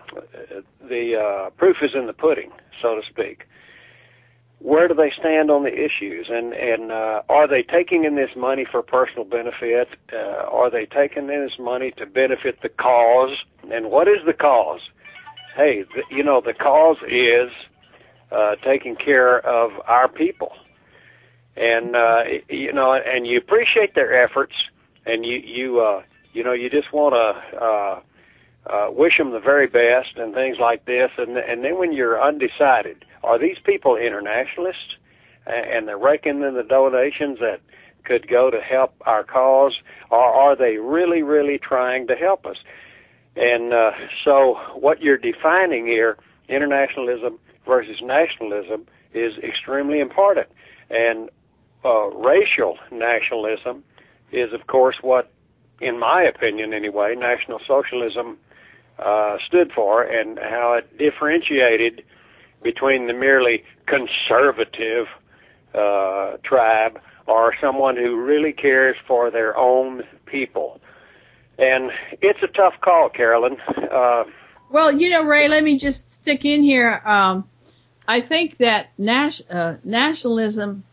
the uh, proof is in the pudding, so to speak. Where do they stand on the issues? And, and uh, are they taking in this money for personal benefit? Uh, are they taking in this money to benefit the cause? And what is the cause? Hey, the, you know, the cause is uh, taking care of our people. And, uh, you know, and you appreciate their efforts, and you, you, uh, you know, you just want to... Uh, Uh, wish them the very best and things like this, and and then when you're undecided, are these people internationalists and they're raking in the donations that could go to help our cause, or are they really, really trying to help us? And uh, so what you're defining here, internationalism versus nationalism, is extremely important. And uh, racial nationalism is, of course, what, in my opinion anyway, National Socialism Uh, stood for, and how it differentiated between the merely conservative uh, tribe or someone who really cares for their own people. And it's a tough call, Carolyn. Uh, well, you know, Ray, let me just stick in here. Um, I think that nas- uh, nationalism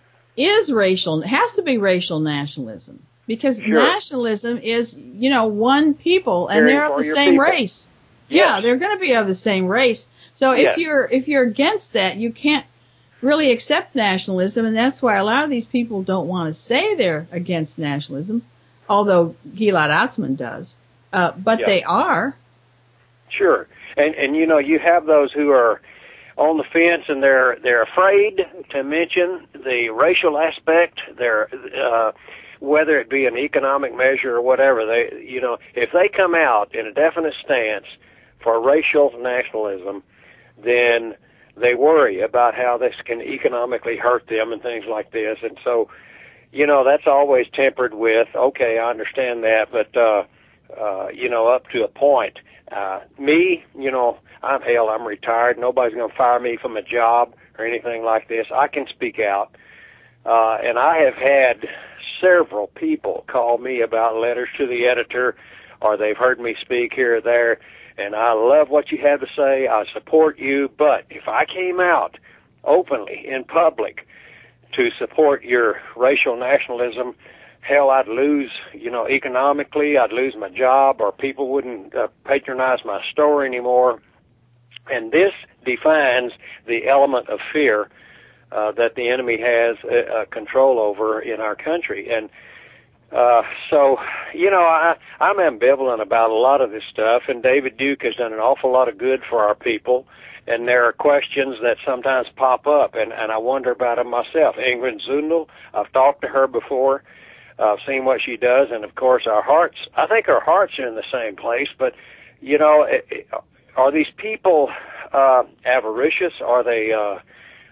is racial, has to be racial nationalism. Because sure. nationalism is, you know, one people, and Caring they're of the same people. race. Yes. Yeah, they're going to be of the same race. So yes. if you're if you're against that, you can't really accept nationalism, and that's why a lot of these people don't want to say they're against nationalism, although Gilad Atzmon does. Uh, but yeah. they are. Sure, and and you know, you have those who are on the fence, and they're they're afraid to mention the racial aspect. They're uh, whether it be an economic measure or whatever, they, you know, if they come out in a definite stance for racial nationalism, then they worry about how this can economically hurt them and things like this. And so, you know, that's always tempered with, okay, I understand that, but, uh, uh, you know, up to a point. Uh, me, you know, I'm, hell, I'm retired. Nobody's going to fire me from a job or anything like this. I can speak out. Uh, and I have had several people call me about letters to the editor, or they've heard me speak here or there, and I love what you have to say. I support you, but if I came out openly in public to support your racial nationalism, hell, I'd lose, you know, economically, I'd lose my job, or people wouldn't uh, patronize my store anymore. And this defines the element of fear Uh, that the enemy has uh, control over in our country. And uh, so, you know, I, I'm ambivalent about a lot of this stuff, and David Duke has done an awful lot of good for our people, and there are questions that sometimes pop up, and, and I wonder about them myself. Ingrid Zundel, I've talked to her before, I've seen what she does, and of course our hearts, I think our hearts are in the same place, but, you know, it, it, are these people uh, avaricious? Are they... Uh,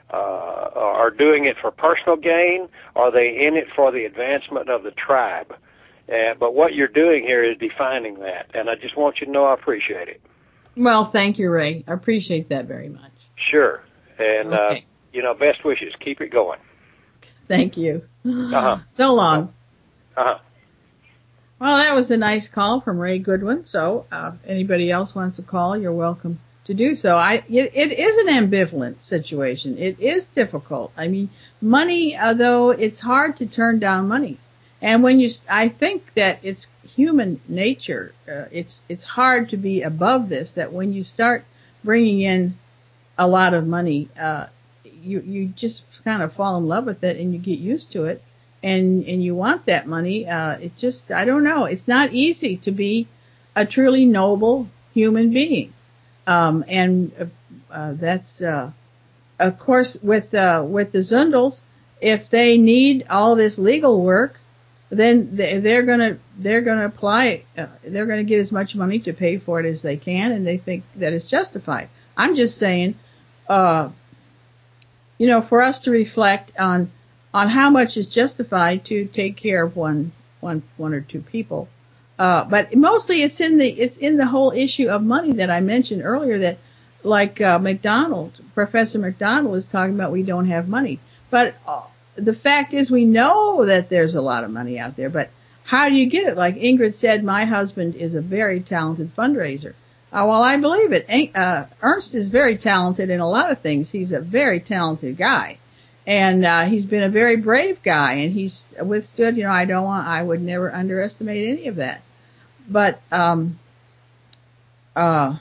uh, are doing it for personal gain? Are they in it for the advancement of the tribe? Uh, but what you're doing here is defining that, and I just want you to know I appreciate it. Well, thank you, Ray. I appreciate that very much. Sure. And, okay. uh, you know, best wishes. Keep it going. Thank you. Uh-huh. So long. Uh-huh. Well, that was a nice call from Ray Goodwin. So, uh, anybody else wants to call, you're welcome to do so. I, it, it is an ambivalent situation. It is difficult. I mean, money, although it's hard to turn down money. And when you, I think that it's human nature. Uh, it's, it's hard to be above this, that when you start bringing in a lot of money, uh, you, you just kind of fall in love with it and you get used to it. And, and you want that money. Uh, it just, I don't know. It's not easy to be a truly noble human being. Um, and, uh, uh, that's, uh, of course with, uh, with the Zundels, if they need all this legal work, then they're gonna, they're gonna apply, uh, they're gonna get as much money to pay for it as they can, and they think that it's justified. I'm just saying, uh, you know, for us to reflect on, on how much is justified to take care of one, one, one or two people. Uh, but mostly it's in the, it's in the whole issue of money that I mentioned earlier, that like, uh, McDonald, Professor McDonald is talking about we don't have money. But, uh, the fact is we know that there's a lot of money out there, but how do you get it? Like Ingrid said, my husband is a very talented fundraiser. Uh, well, I believe it. Uh, Ernst is very talented in a lot of things. He's a very talented guy. And, uh, he's been a very brave guy, and he's withstood, you know, I don't want, I would never underestimate any of that. But, um, uh,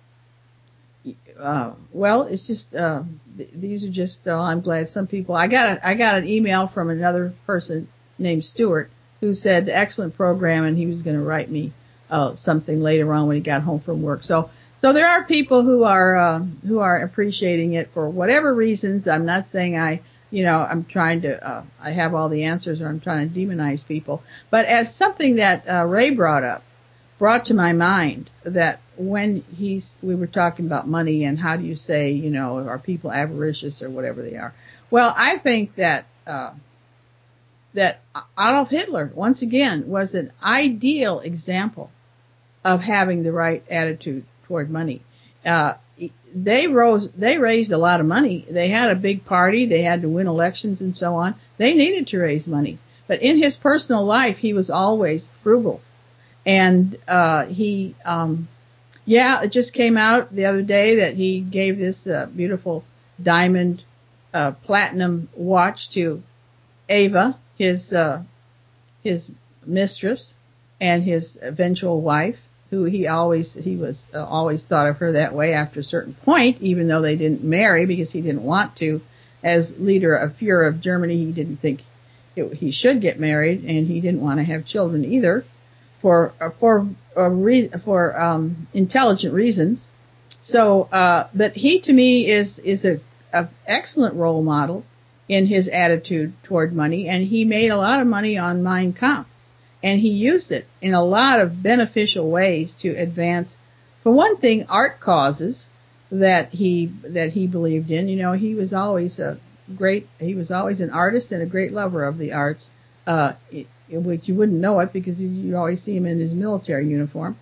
Uh, well, it's just, uh, th- these are just, uh, I'm glad some people, I got a, I got an email from another person named Stuart who said excellent program, and he was going to write me, uh, something later on when he got home from work. So, so there are people who are, uh, who are appreciating it for whatever reasons. I'm not saying I, you know, I'm trying to, uh, I have all the answers, or I'm trying to demonize people, but as something that, uh, Ray brought up, brought to my mind that when he's, we were talking about money and how do you say, you know, are people avaricious or whatever they are? Well, I think that, uh, that Adolf Hitler, once again, was an ideal example of having the right attitude toward money. Uh, they rose, they raised a lot of money. They had a big party. They had to win elections and so on. They needed to raise money. But in his personal life, he was always frugal. And, uh, he, um, yeah, it just came out the other day that he gave this, uh, beautiful diamond, uh, platinum watch to Ava, his, uh, his mistress and his eventual wife, who he always, he was uh, always thought of her that way after a certain point, even though they didn't marry because he didn't want to. As leader of Fuhrer of Germany, he didn't think it, he should get married, and he didn't want to have children either. For for a re- for um, intelligent reasons. So, uh, but he to me is is a, a excellent role model in his attitude toward money, and he made a lot of money on Mein Kampf, and he used it in a lot of beneficial ways to advance, for one thing, art causes that he that he believed in. You know, he was always a great, he was always an artist and a great lover of the arts. Uh, it, which you wouldn't know it because you always see him in his military uniform.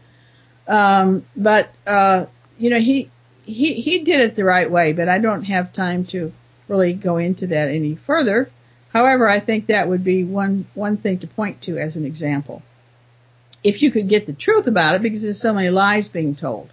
Um, but, uh, you know, he, he, he did it the right way, but I don't have time to really go into that any further. However, I think that would be one, one thing to point to as an example. If you could get the truth about it, because there's so many lies being told.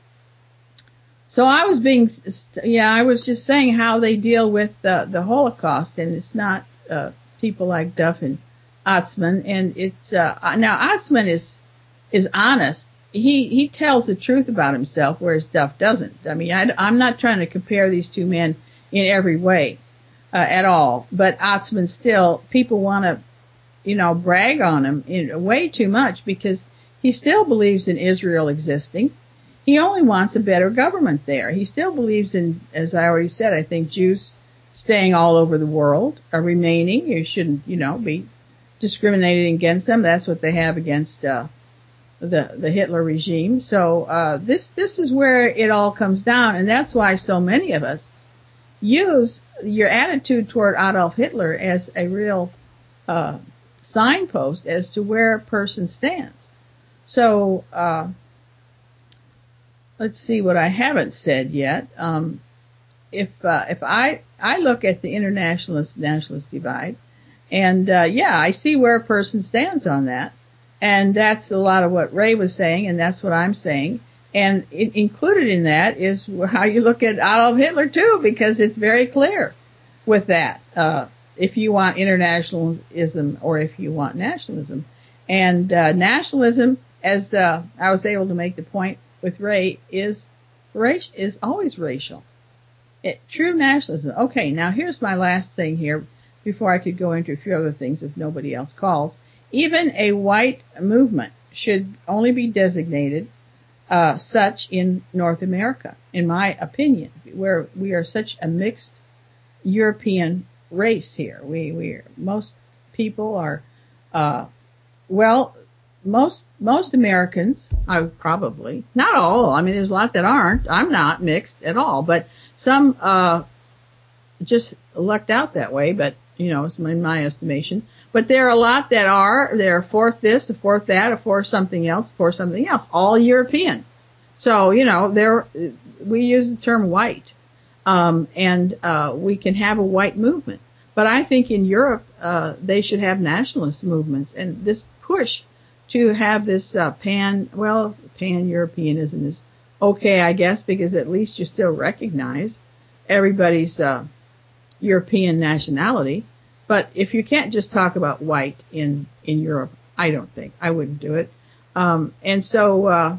So I was being, yeah, I was just saying how they deal with the, the Holocaust, and it's not, uh, people like Duff and Otzman, and it's, uh, now Otzman is, is honest. He, he tells the truth about himself, whereas Duff doesn't. I mean, I, I'm not trying to compare these two men in every way, uh, at all, but Otzman still, people want to, you know, brag on him in way too much because he still believes in Israel existing. He only wants a better government there. He still believes in, as I already said, I think Jews staying all over the world are remaining. You shouldn't, you know, be discriminating against them. That's what they have against, uh, the, the Hitler regime. So, uh, this, this is where it all comes down. And that's why so many of us use your attitude toward Adolf Hitler as a real uh, signpost as to where a person stands. So uh, let's see what I haven't said yet. Um, if uh, if I I look at the internationalist nationalist divide, and uh, yeah, I see where a person stands on that, and that's a lot of what Ray was saying, and that's what I'm saying. And it, included in that is how you look at Adolf Hitler too, because it's very clear with that. Uh, if you want internationalism or if you want nationalism, and uh, nationalism, as uh, I was able to make the point with Ray, is race is always racial. It, true nationalism. Okay, now here's my last thing here before I could go into a few other things if nobody else calls. Even a white movement should only be designated Uh, such in North America, in my opinion, where we are such a mixed European race here. We, we, are, most people are, uh, well, most, most Americans, I would probably, not all, I mean, there's a lot that aren't, I'm not mixed at all, but some, uh, just lucked out that way, but, you know, it's in my estimation. But there are a lot that are, they're fourth this, a fourth that, a fourth something else, fourth something else, all European. So, you know, there, we use the term white, um, and, uh, we can have a white movement. But I think in Europe, uh, they should have nationalist movements, and this push to have this, uh, pan, well, pan-Europeanism is okay, I guess, because at least you still recognize everybody's, uh, European nationality. But if you can't just talk about white in, in Europe, I don't think, I wouldn't do it. Um, and so, uh,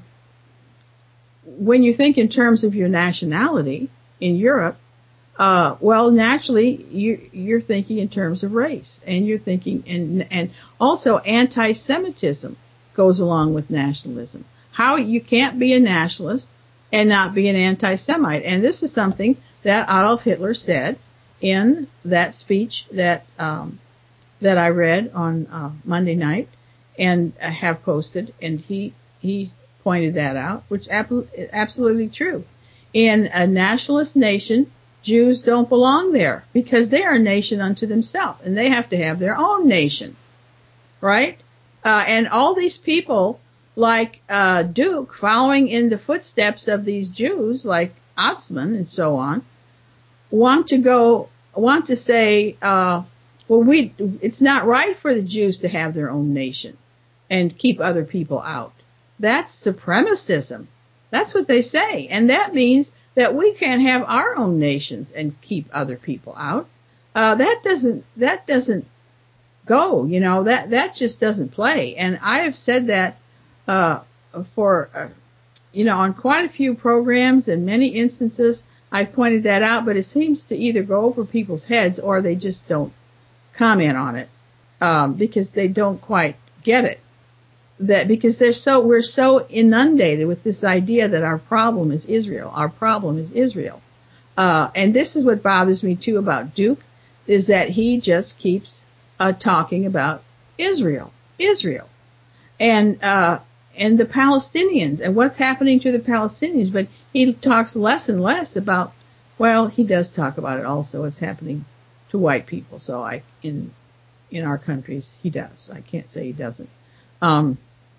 when you think in terms of your nationality in Europe, uh, well, naturally, you, you're thinking in terms of race, and you're thinking, and, and also anti-Semitism goes along with nationalism. How, you can't be a nationalist and not be an anti-Semite. And this is something that Adolf Hitler said in that speech that um, that I read on uh, Monday night and have posted, and he he pointed that out, which is absolutely true. In a nationalist nation, Jews don't belong there because they are a nation unto themselves, and they have to have their own nation, right? Uh, and all these people like uh, Duke, following in the footsteps of these Jews like Otzman and so on, want to go, want to say, uh, well, we, it's not right for the Jews to have their own nation and keep other people out. That's supremacism. That's what they say. And that means that we can't have our own nations and keep other people out. Uh, that doesn't, that doesn't go, you know, that, that just doesn't play. And I have said that, uh, for, uh, you know, on quite a few programs and many instances, I've pointed that out, but it seems to either go over people's heads or they just don't comment on it, um, because they don't quite get it. That because they're so, we're so inundated with this idea that our problem is Israel. Our problem is Israel. Uh, and this is what bothers me too about Duke, is that he just keeps, uh, talking about Israel, Israel. And, uh, and the Palestinians and what's happening to the Palestinians, but he talks less and less about, well, he does talk about it also, what's happening to white people. So I, in, in our countries, he does. I can't say he doesn't. Um,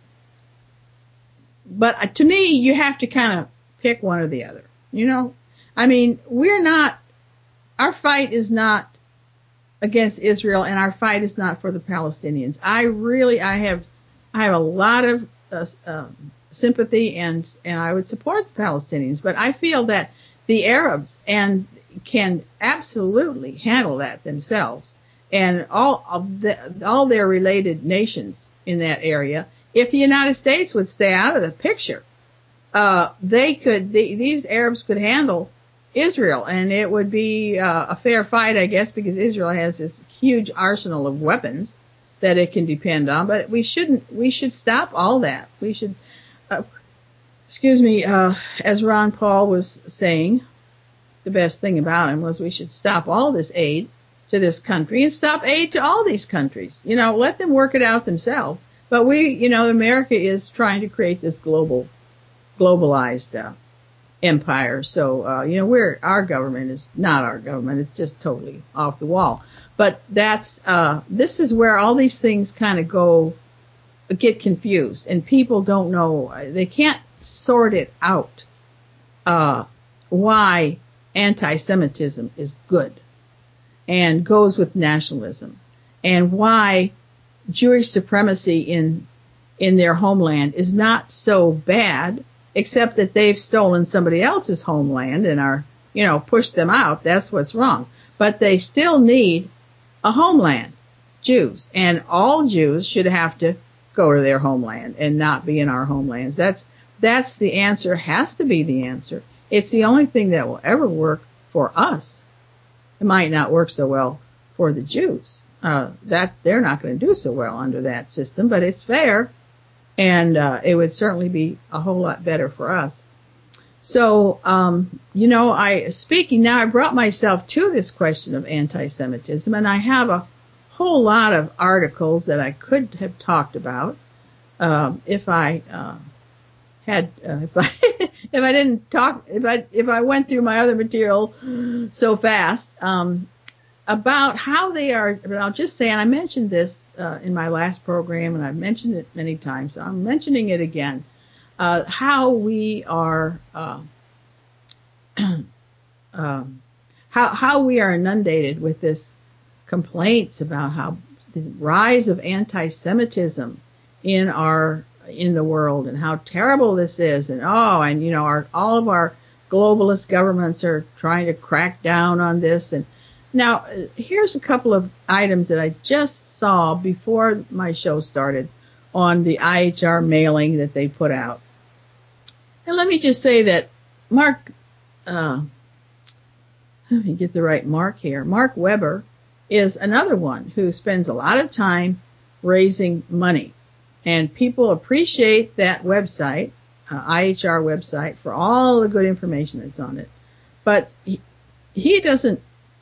but to me, you have to kind of pick one or the other, you know? I mean, we're not, our fight is not against Israel, and our fight is not for the Palestinians. I really, I have, I have a lot of uh, uh, sympathy, and and I would support the Palestinians, but I feel that the Arabs and can absolutely handle that themselves, and all of the, all their related nations in that area. If the United States would stay out of the picture, uh, they could, the, these Arabs could handle Israel, and it would be uh, a fair fight, I guess, because Israel has this huge arsenal of weapons that it can depend on. But we shouldn't, we should stop all that. We should, uh, excuse me, uh, as Ron Paul was saying, the best thing about him was we should stop all this aid to this country and stop aid to all these countries. You know, let them work it out themselves. But we, you know, America is trying to create this global, globalized, uh, empire. So, uh, you know, we're, our government is not our government. It's just totally off the wall. But that's, uh, this is where all these things kind of go, get confused, and people don't know, they can't sort it out, uh, why anti-Semitism is good and goes with nationalism, and why Jewish supremacy in, in their homeland is not so bad, except that they've stolen somebody else's homeland and are, you know, pushed them out. That's what's wrong. But they still need a homeland, Jews, and all Jews should have to go to their homeland and not be in our homelands. That's, that's the answer, has to be the answer. It's the only thing that will ever work for us. It might not work so well for the Jews. Uh, that, they're not going to do so well under that system, but it's fair. And, uh, it would certainly be a whole lot better for us. So, um, you know, I, speaking now, I brought myself to this question of anti-Semitism, and I have a whole lot of articles that I could have talked about, um, if I, uh, had, uh, if I, if I didn't talk, if I, if I went through my other material so fast, um, about how they are, but I'll just say, and I mentioned this, uh, in my last program, and I've mentioned it many times, so I'm mentioning it again, uh, how we are, uh, um, how, how we are inundated with this complaints about how the rise of anti-Semitism in our, in the world, and how terrible this is, and oh, and you know, our, all of our globalist governments are trying to crack down on this. And now, here's a couple of items that I just saw before my show started on the I H R mailing that they put out. And let me just say that Mark, uh, let me get the right Mark here. Mark Weber is another one who spends a lot of time raising money. And people appreciate that website, uh, I H R website, for all the good information that's on it. But he, he doesn't,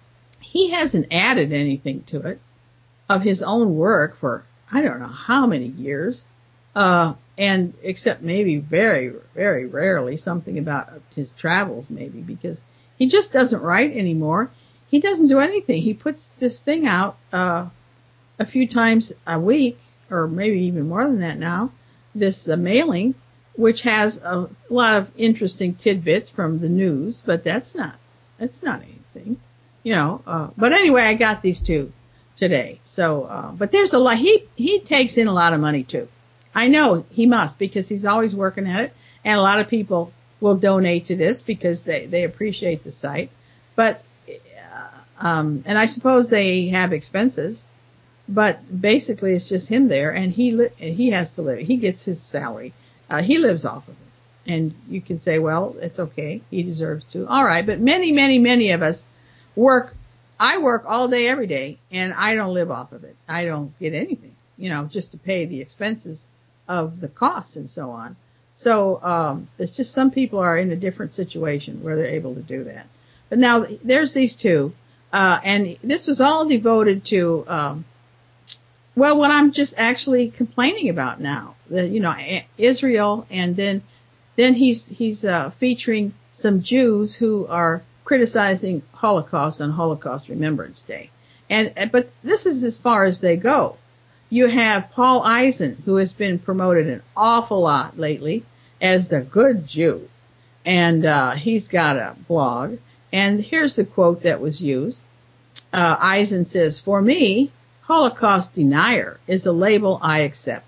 he hasn't added anything to it of his own work for I don't know how many years, uh, and except maybe very, very rarely something about his travels maybe, because he just doesn't write anymore. He doesn't do anything. He puts this thing out, uh, a few times a week, or maybe even more than that now, this uh, mailing, which has a lot of interesting tidbits from the news, but that's not, that's not anything, you know, uh, but anyway, I got these two today. So, uh, but there's a lot, he, he takes in a lot of money too. I know he must, because he's always working at it, and a lot of people will donate to this because they, they appreciate the site. But, uh, um, and I suppose they have expenses, but basically it's just him there, and he, li- he has to live. He gets his salary. Uh, he lives off of it. And you can say, well, it's okay. He deserves to. All right. But many, many, many of us work. I work all day, every day, and I don't live off of it. I don't get anything, you know, just to pay the expenses of the costs and so on. So, um, it's just some people are in a different situation where they're able to do that. But now there's these two, uh, and this was all devoted to, um, well, what I'm just actually complaining about now, the, you know, Israel, and then, then he's, he's, uh, featuring some Jews who are criticizing Holocaust on Holocaust Remembrance Day. And, but this is as far as they go. You have Paul Eisen, who has been promoted an awful lot lately as the good Jew. And, uh, he's got a blog. And here's the quote that was used. Uh, Eisen says, "For me, Holocaust denier is a label I accept."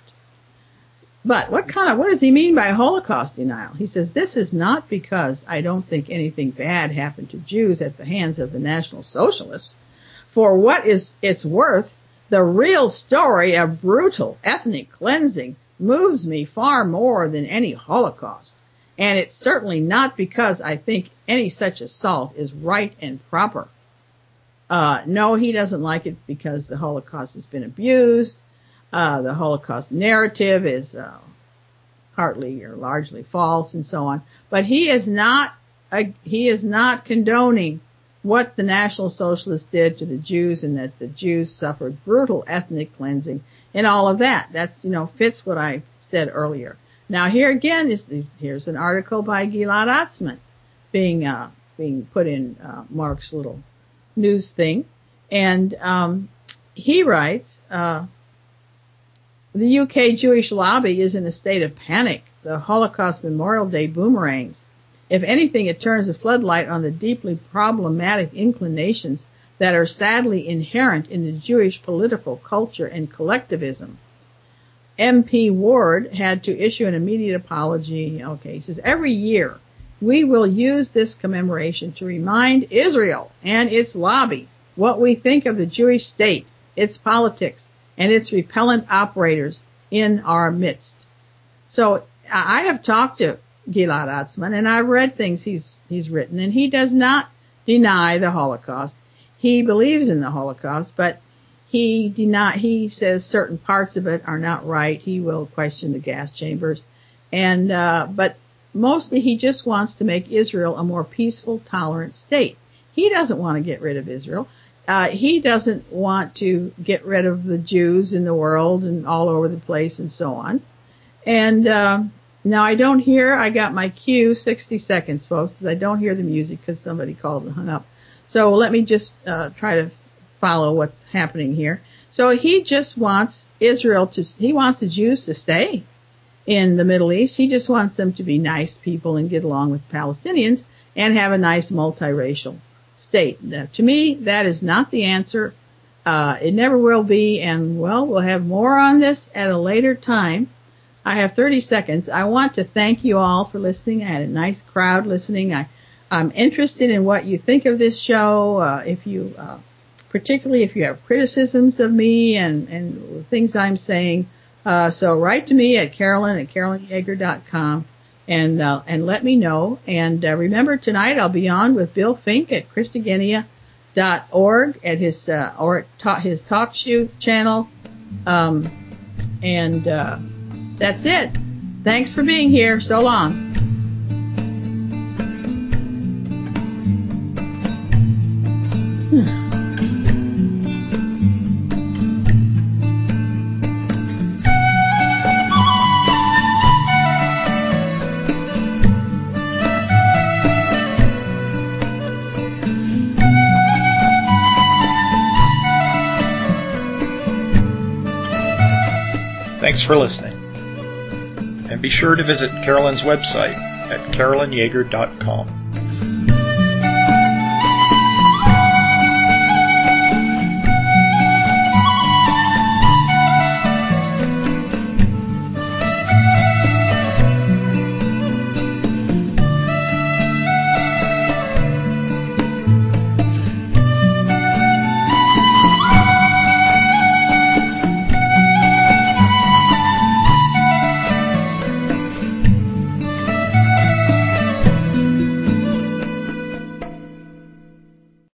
But what kind of, what does he mean by Holocaust denial? He says, "This is not because I don't think anything bad happened to Jews at the hands of the National Socialists. For what is its worth, the real story of brutal ethnic cleansing moves me far more than any Holocaust. And it's certainly not because I think any such assault is right and proper." Uh, no, he doesn't like it because the Holocaust has been abused. Uh, the Holocaust narrative is, uh, partly or largely false and so on. But he is not, uh, he is not condoning what the National Socialists did to the Jews, and that the Jews suffered brutal ethnic cleansing and all of that. That's, you know, fits what I said earlier. Now here again is the, here's an article by Gilad Atzmon. being uh, being put in uh, Mark's little news thing. And um, he writes, uh, the U K Jewish lobby is in a state of panic. The Holocaust Memorial Day boomerangs. If anything, it turns a floodlight on the deeply problematic inclinations that are sadly inherent in the Jewish political culture and collectivism. M P Ward had to issue an immediate apology. Okay, he says, every year we will use this commemoration to remind Israel and its lobby what we think of the Jewish state, its politics, and its repellent operators in our midst. So I have talked to Gilad Atzmon, and I've read things he's he's written, and he does not deny the Holocaust. He believes in the Holocaust, but he deny he says certain parts of it are not right. He will question the gas chambers, and uh, but mostly he just wants to make Israel a more peaceful, tolerant state. He doesn't want to get rid of Israel. Uh, he doesn't want to get rid of the Jews in the world and all over the place and so on. And uh, now I don't hear, I got my cue, sixty seconds, folks, because I don't hear the music because somebody called and hung up. So let me just uh, try to follow what's happening here. So he just wants Israel to, he wants the Jews to stay in the Middle East. He just wants them to be nice people and get along with Palestinians and have a nice multiracial state. Now, to me, that is not the answer. Uh, it never will be. And, well, we'll have more on this at a later time. I have thirty seconds. I want to thank you all for listening. I had a nice crowd listening. I, I'm interested in what you think of this show. Uh, if you, uh, particularly if you have criticisms of me and, and things I'm saying, uh, so write to me at Carolyn at Carolyn Yeager dot com. And, uh, and let me know. And, uh, remember tonight I'll be on with Bill Fink at Christogenea dot org at his, uh, or at ta- his talk show channel. Um, and, uh, that's it. Thanks for being here. So long. Thanks for listening. And be sure to visit Carolyn's website at Carolyn Yeager dot com.